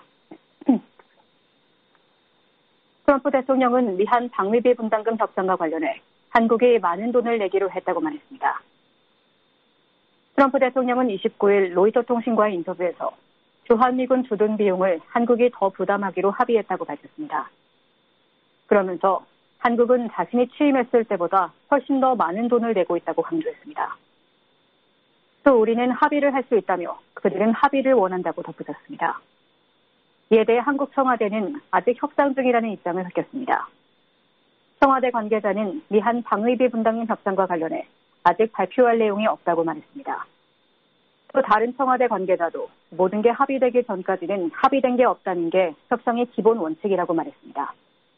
트럼프 대통령은 미한 방위비 분담금 협상과 관련해 한국이 많은 돈을 내기로 했다고 말했습니다. 트럼프 대통령은 이십구일 로이터 통신과의 인터뷰에서 주한미군 주둔 비용을 한국이 더 부담하기로 합의했다고 밝혔습니다. 그러면서 한국은 자신이 취임했을 때보다 훨씬 더 많은 돈을 내고 있다고 강조했습니다. 또 우리는 합의를 할 수 있다며 그들은 합의를 원한다고 덧붙였습니다. 이에 대해 한국 청와대는 아직 협상 중이라는 입장을 밝혔습니다. 청와대 관계자는 미한 방위비 분담금 협상과 관련해 아직 발표할 내용이 없다고 말했습니다. 또 다른 청와대 관계자도 모든 게 합의되기 전까지는 합의된 게 없다는 게 협상의 기본 원칙이라고 말했습니다.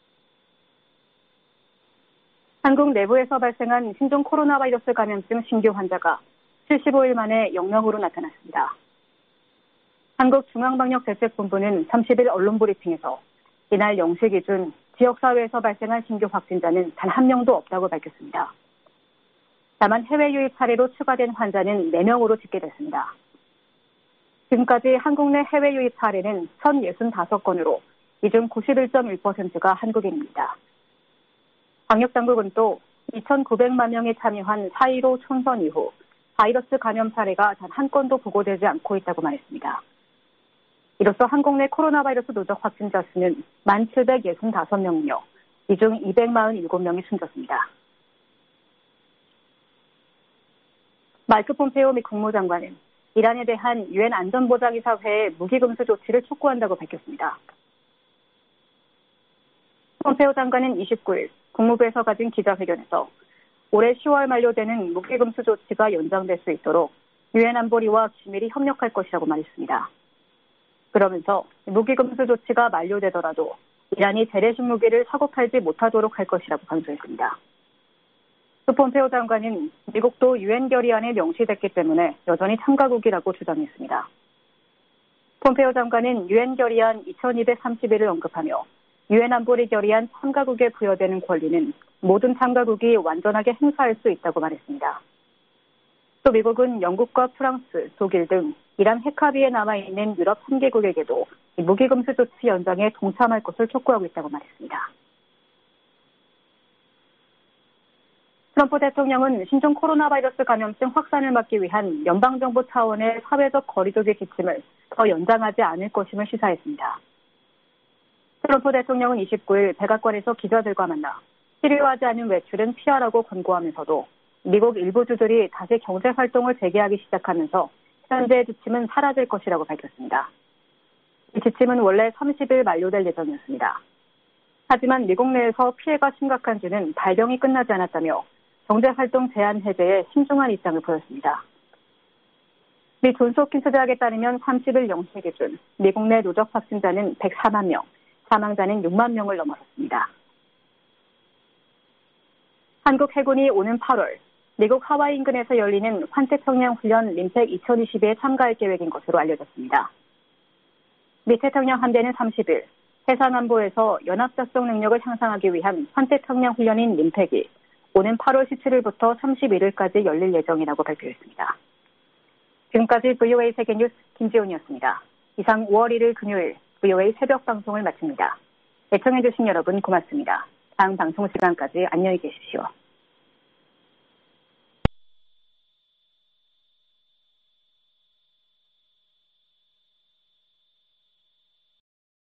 한국 내부에서 발생한 신종 코로나 바이러스 감염증 신규 환자가 칠십오일 만에 영명으로 나타났습니다. 한국중앙방역대책본부는 삼십일 언론 브리핑에서 이날 영 시 기준 지역사회에서 발생한 신규 확진자는 단 한 명도 없다고 밝혔습니다. 다만 해외 유입 사례로 추가된 환자는 네 명으로 집계됐습니다. 지금까지 한국 내 해외 유입 사례는 천육십오 건으로 이 중 구십일 점 일 퍼센트가 한국인입니다. 방역당국은 또 이천구백만 명이 참여한 사 일오 총선 이후 바이러스 감염 사례가 단 한 건도 보고되지 않고 있다고 말했습니다. 이로써 한국 내 코로나 바이러스 누적 확진자 수는 만 칠백육십오 명이며 이 중 이백사십칠 명이 숨졌습니다. 마이크 폼페이오 미 국무장관은 이란에 대한 유엔 안전보장이사회의 무기금수 조치를 촉구한다고 밝혔습니다. 폼페이오 장관은 이십구일 국무부에서 가진 기자회견에서 올해 시월 만료되는 무기금수 조치가 연장될 수 있도록 유엔 안보리와 긴밀히 협력할 것이라고 말했습니다. 그러면서 무기금수 조치가 만료되더라도 이란이 재래식 무기를 사고 팔지 못하도록 할 것이라고 강조했습니다. 또 폼페이오 장관은 미국도 유엔 결의안에 명시됐기 때문에 여전히 참가국이라고 주장했습니다. 폼페이오 장관은 유엔 결의안 이천이백삼십일을 언급하며 유엔 안보리 결의안 참가국에 부여되는 권리는 모든 참가국이 완전하게 행사할 수 있다고 말했습니다. 또 미국은 영국과 프랑스, 독일 등 이란 핵합의에 남아있는 유럽 삼 개국에게도 무기금수 조치 연장에 동참할 것을 촉구하고 있다고 말했습니다. 트럼프 대통령은 신종 코로나 바이러스 감염증 확산을 막기 위한 연방정부 차원의 사회적 거리두기 지침을 더 연장하지 않을 것임을 시사했습니다. 트럼프 대통령은 이십구일 백악관에서 기자들과 만나 필요하지 않은 외출은 피하라고 권고하면서도 미국 일부 주들이 다시 경제활동을 재개하기 시작하면서 현재의 지침은 사라질 것이라고 밝혔습니다. 이 지침은 원래 삼십일 만료될 예정이었습니다. 하지만 미국 내에서 피해가 심각한지는 발병이 끝나지 않았다며 경제활동 제한 해제에 신중한 입장을 보였습니다. 미 존스홉킨스 대학에 따르면 삼십일 영 시 기준 미국 내 누적 확진자는 백사만 명, 사망자는 육만 명을 넘어섰습니다. 한국 해군이 오는 팔월 미국 하와이 인근에서 열리는 환태평양 훈련 림팩 이천이십이에 참가할 계획인 것으로 알려졌습니다. 미 태평양 함대는 삼십일 해상안보에서 연합작전 능력을 향상하기 위한 환태평양 훈련인 림팩이 오는 팔월 십칠일부터 삼십일일까지 열릴 예정이라고 발표했습니다. 지금까지 브이오에이 세계뉴스 김지훈이었습니다. 이상 오월 일일 금요일 브이오에이 새벽 방송을 마칩니다. 애청해주신 여러분 고맙습니다. 다음 방송 시간까지 안녕히 계십시오.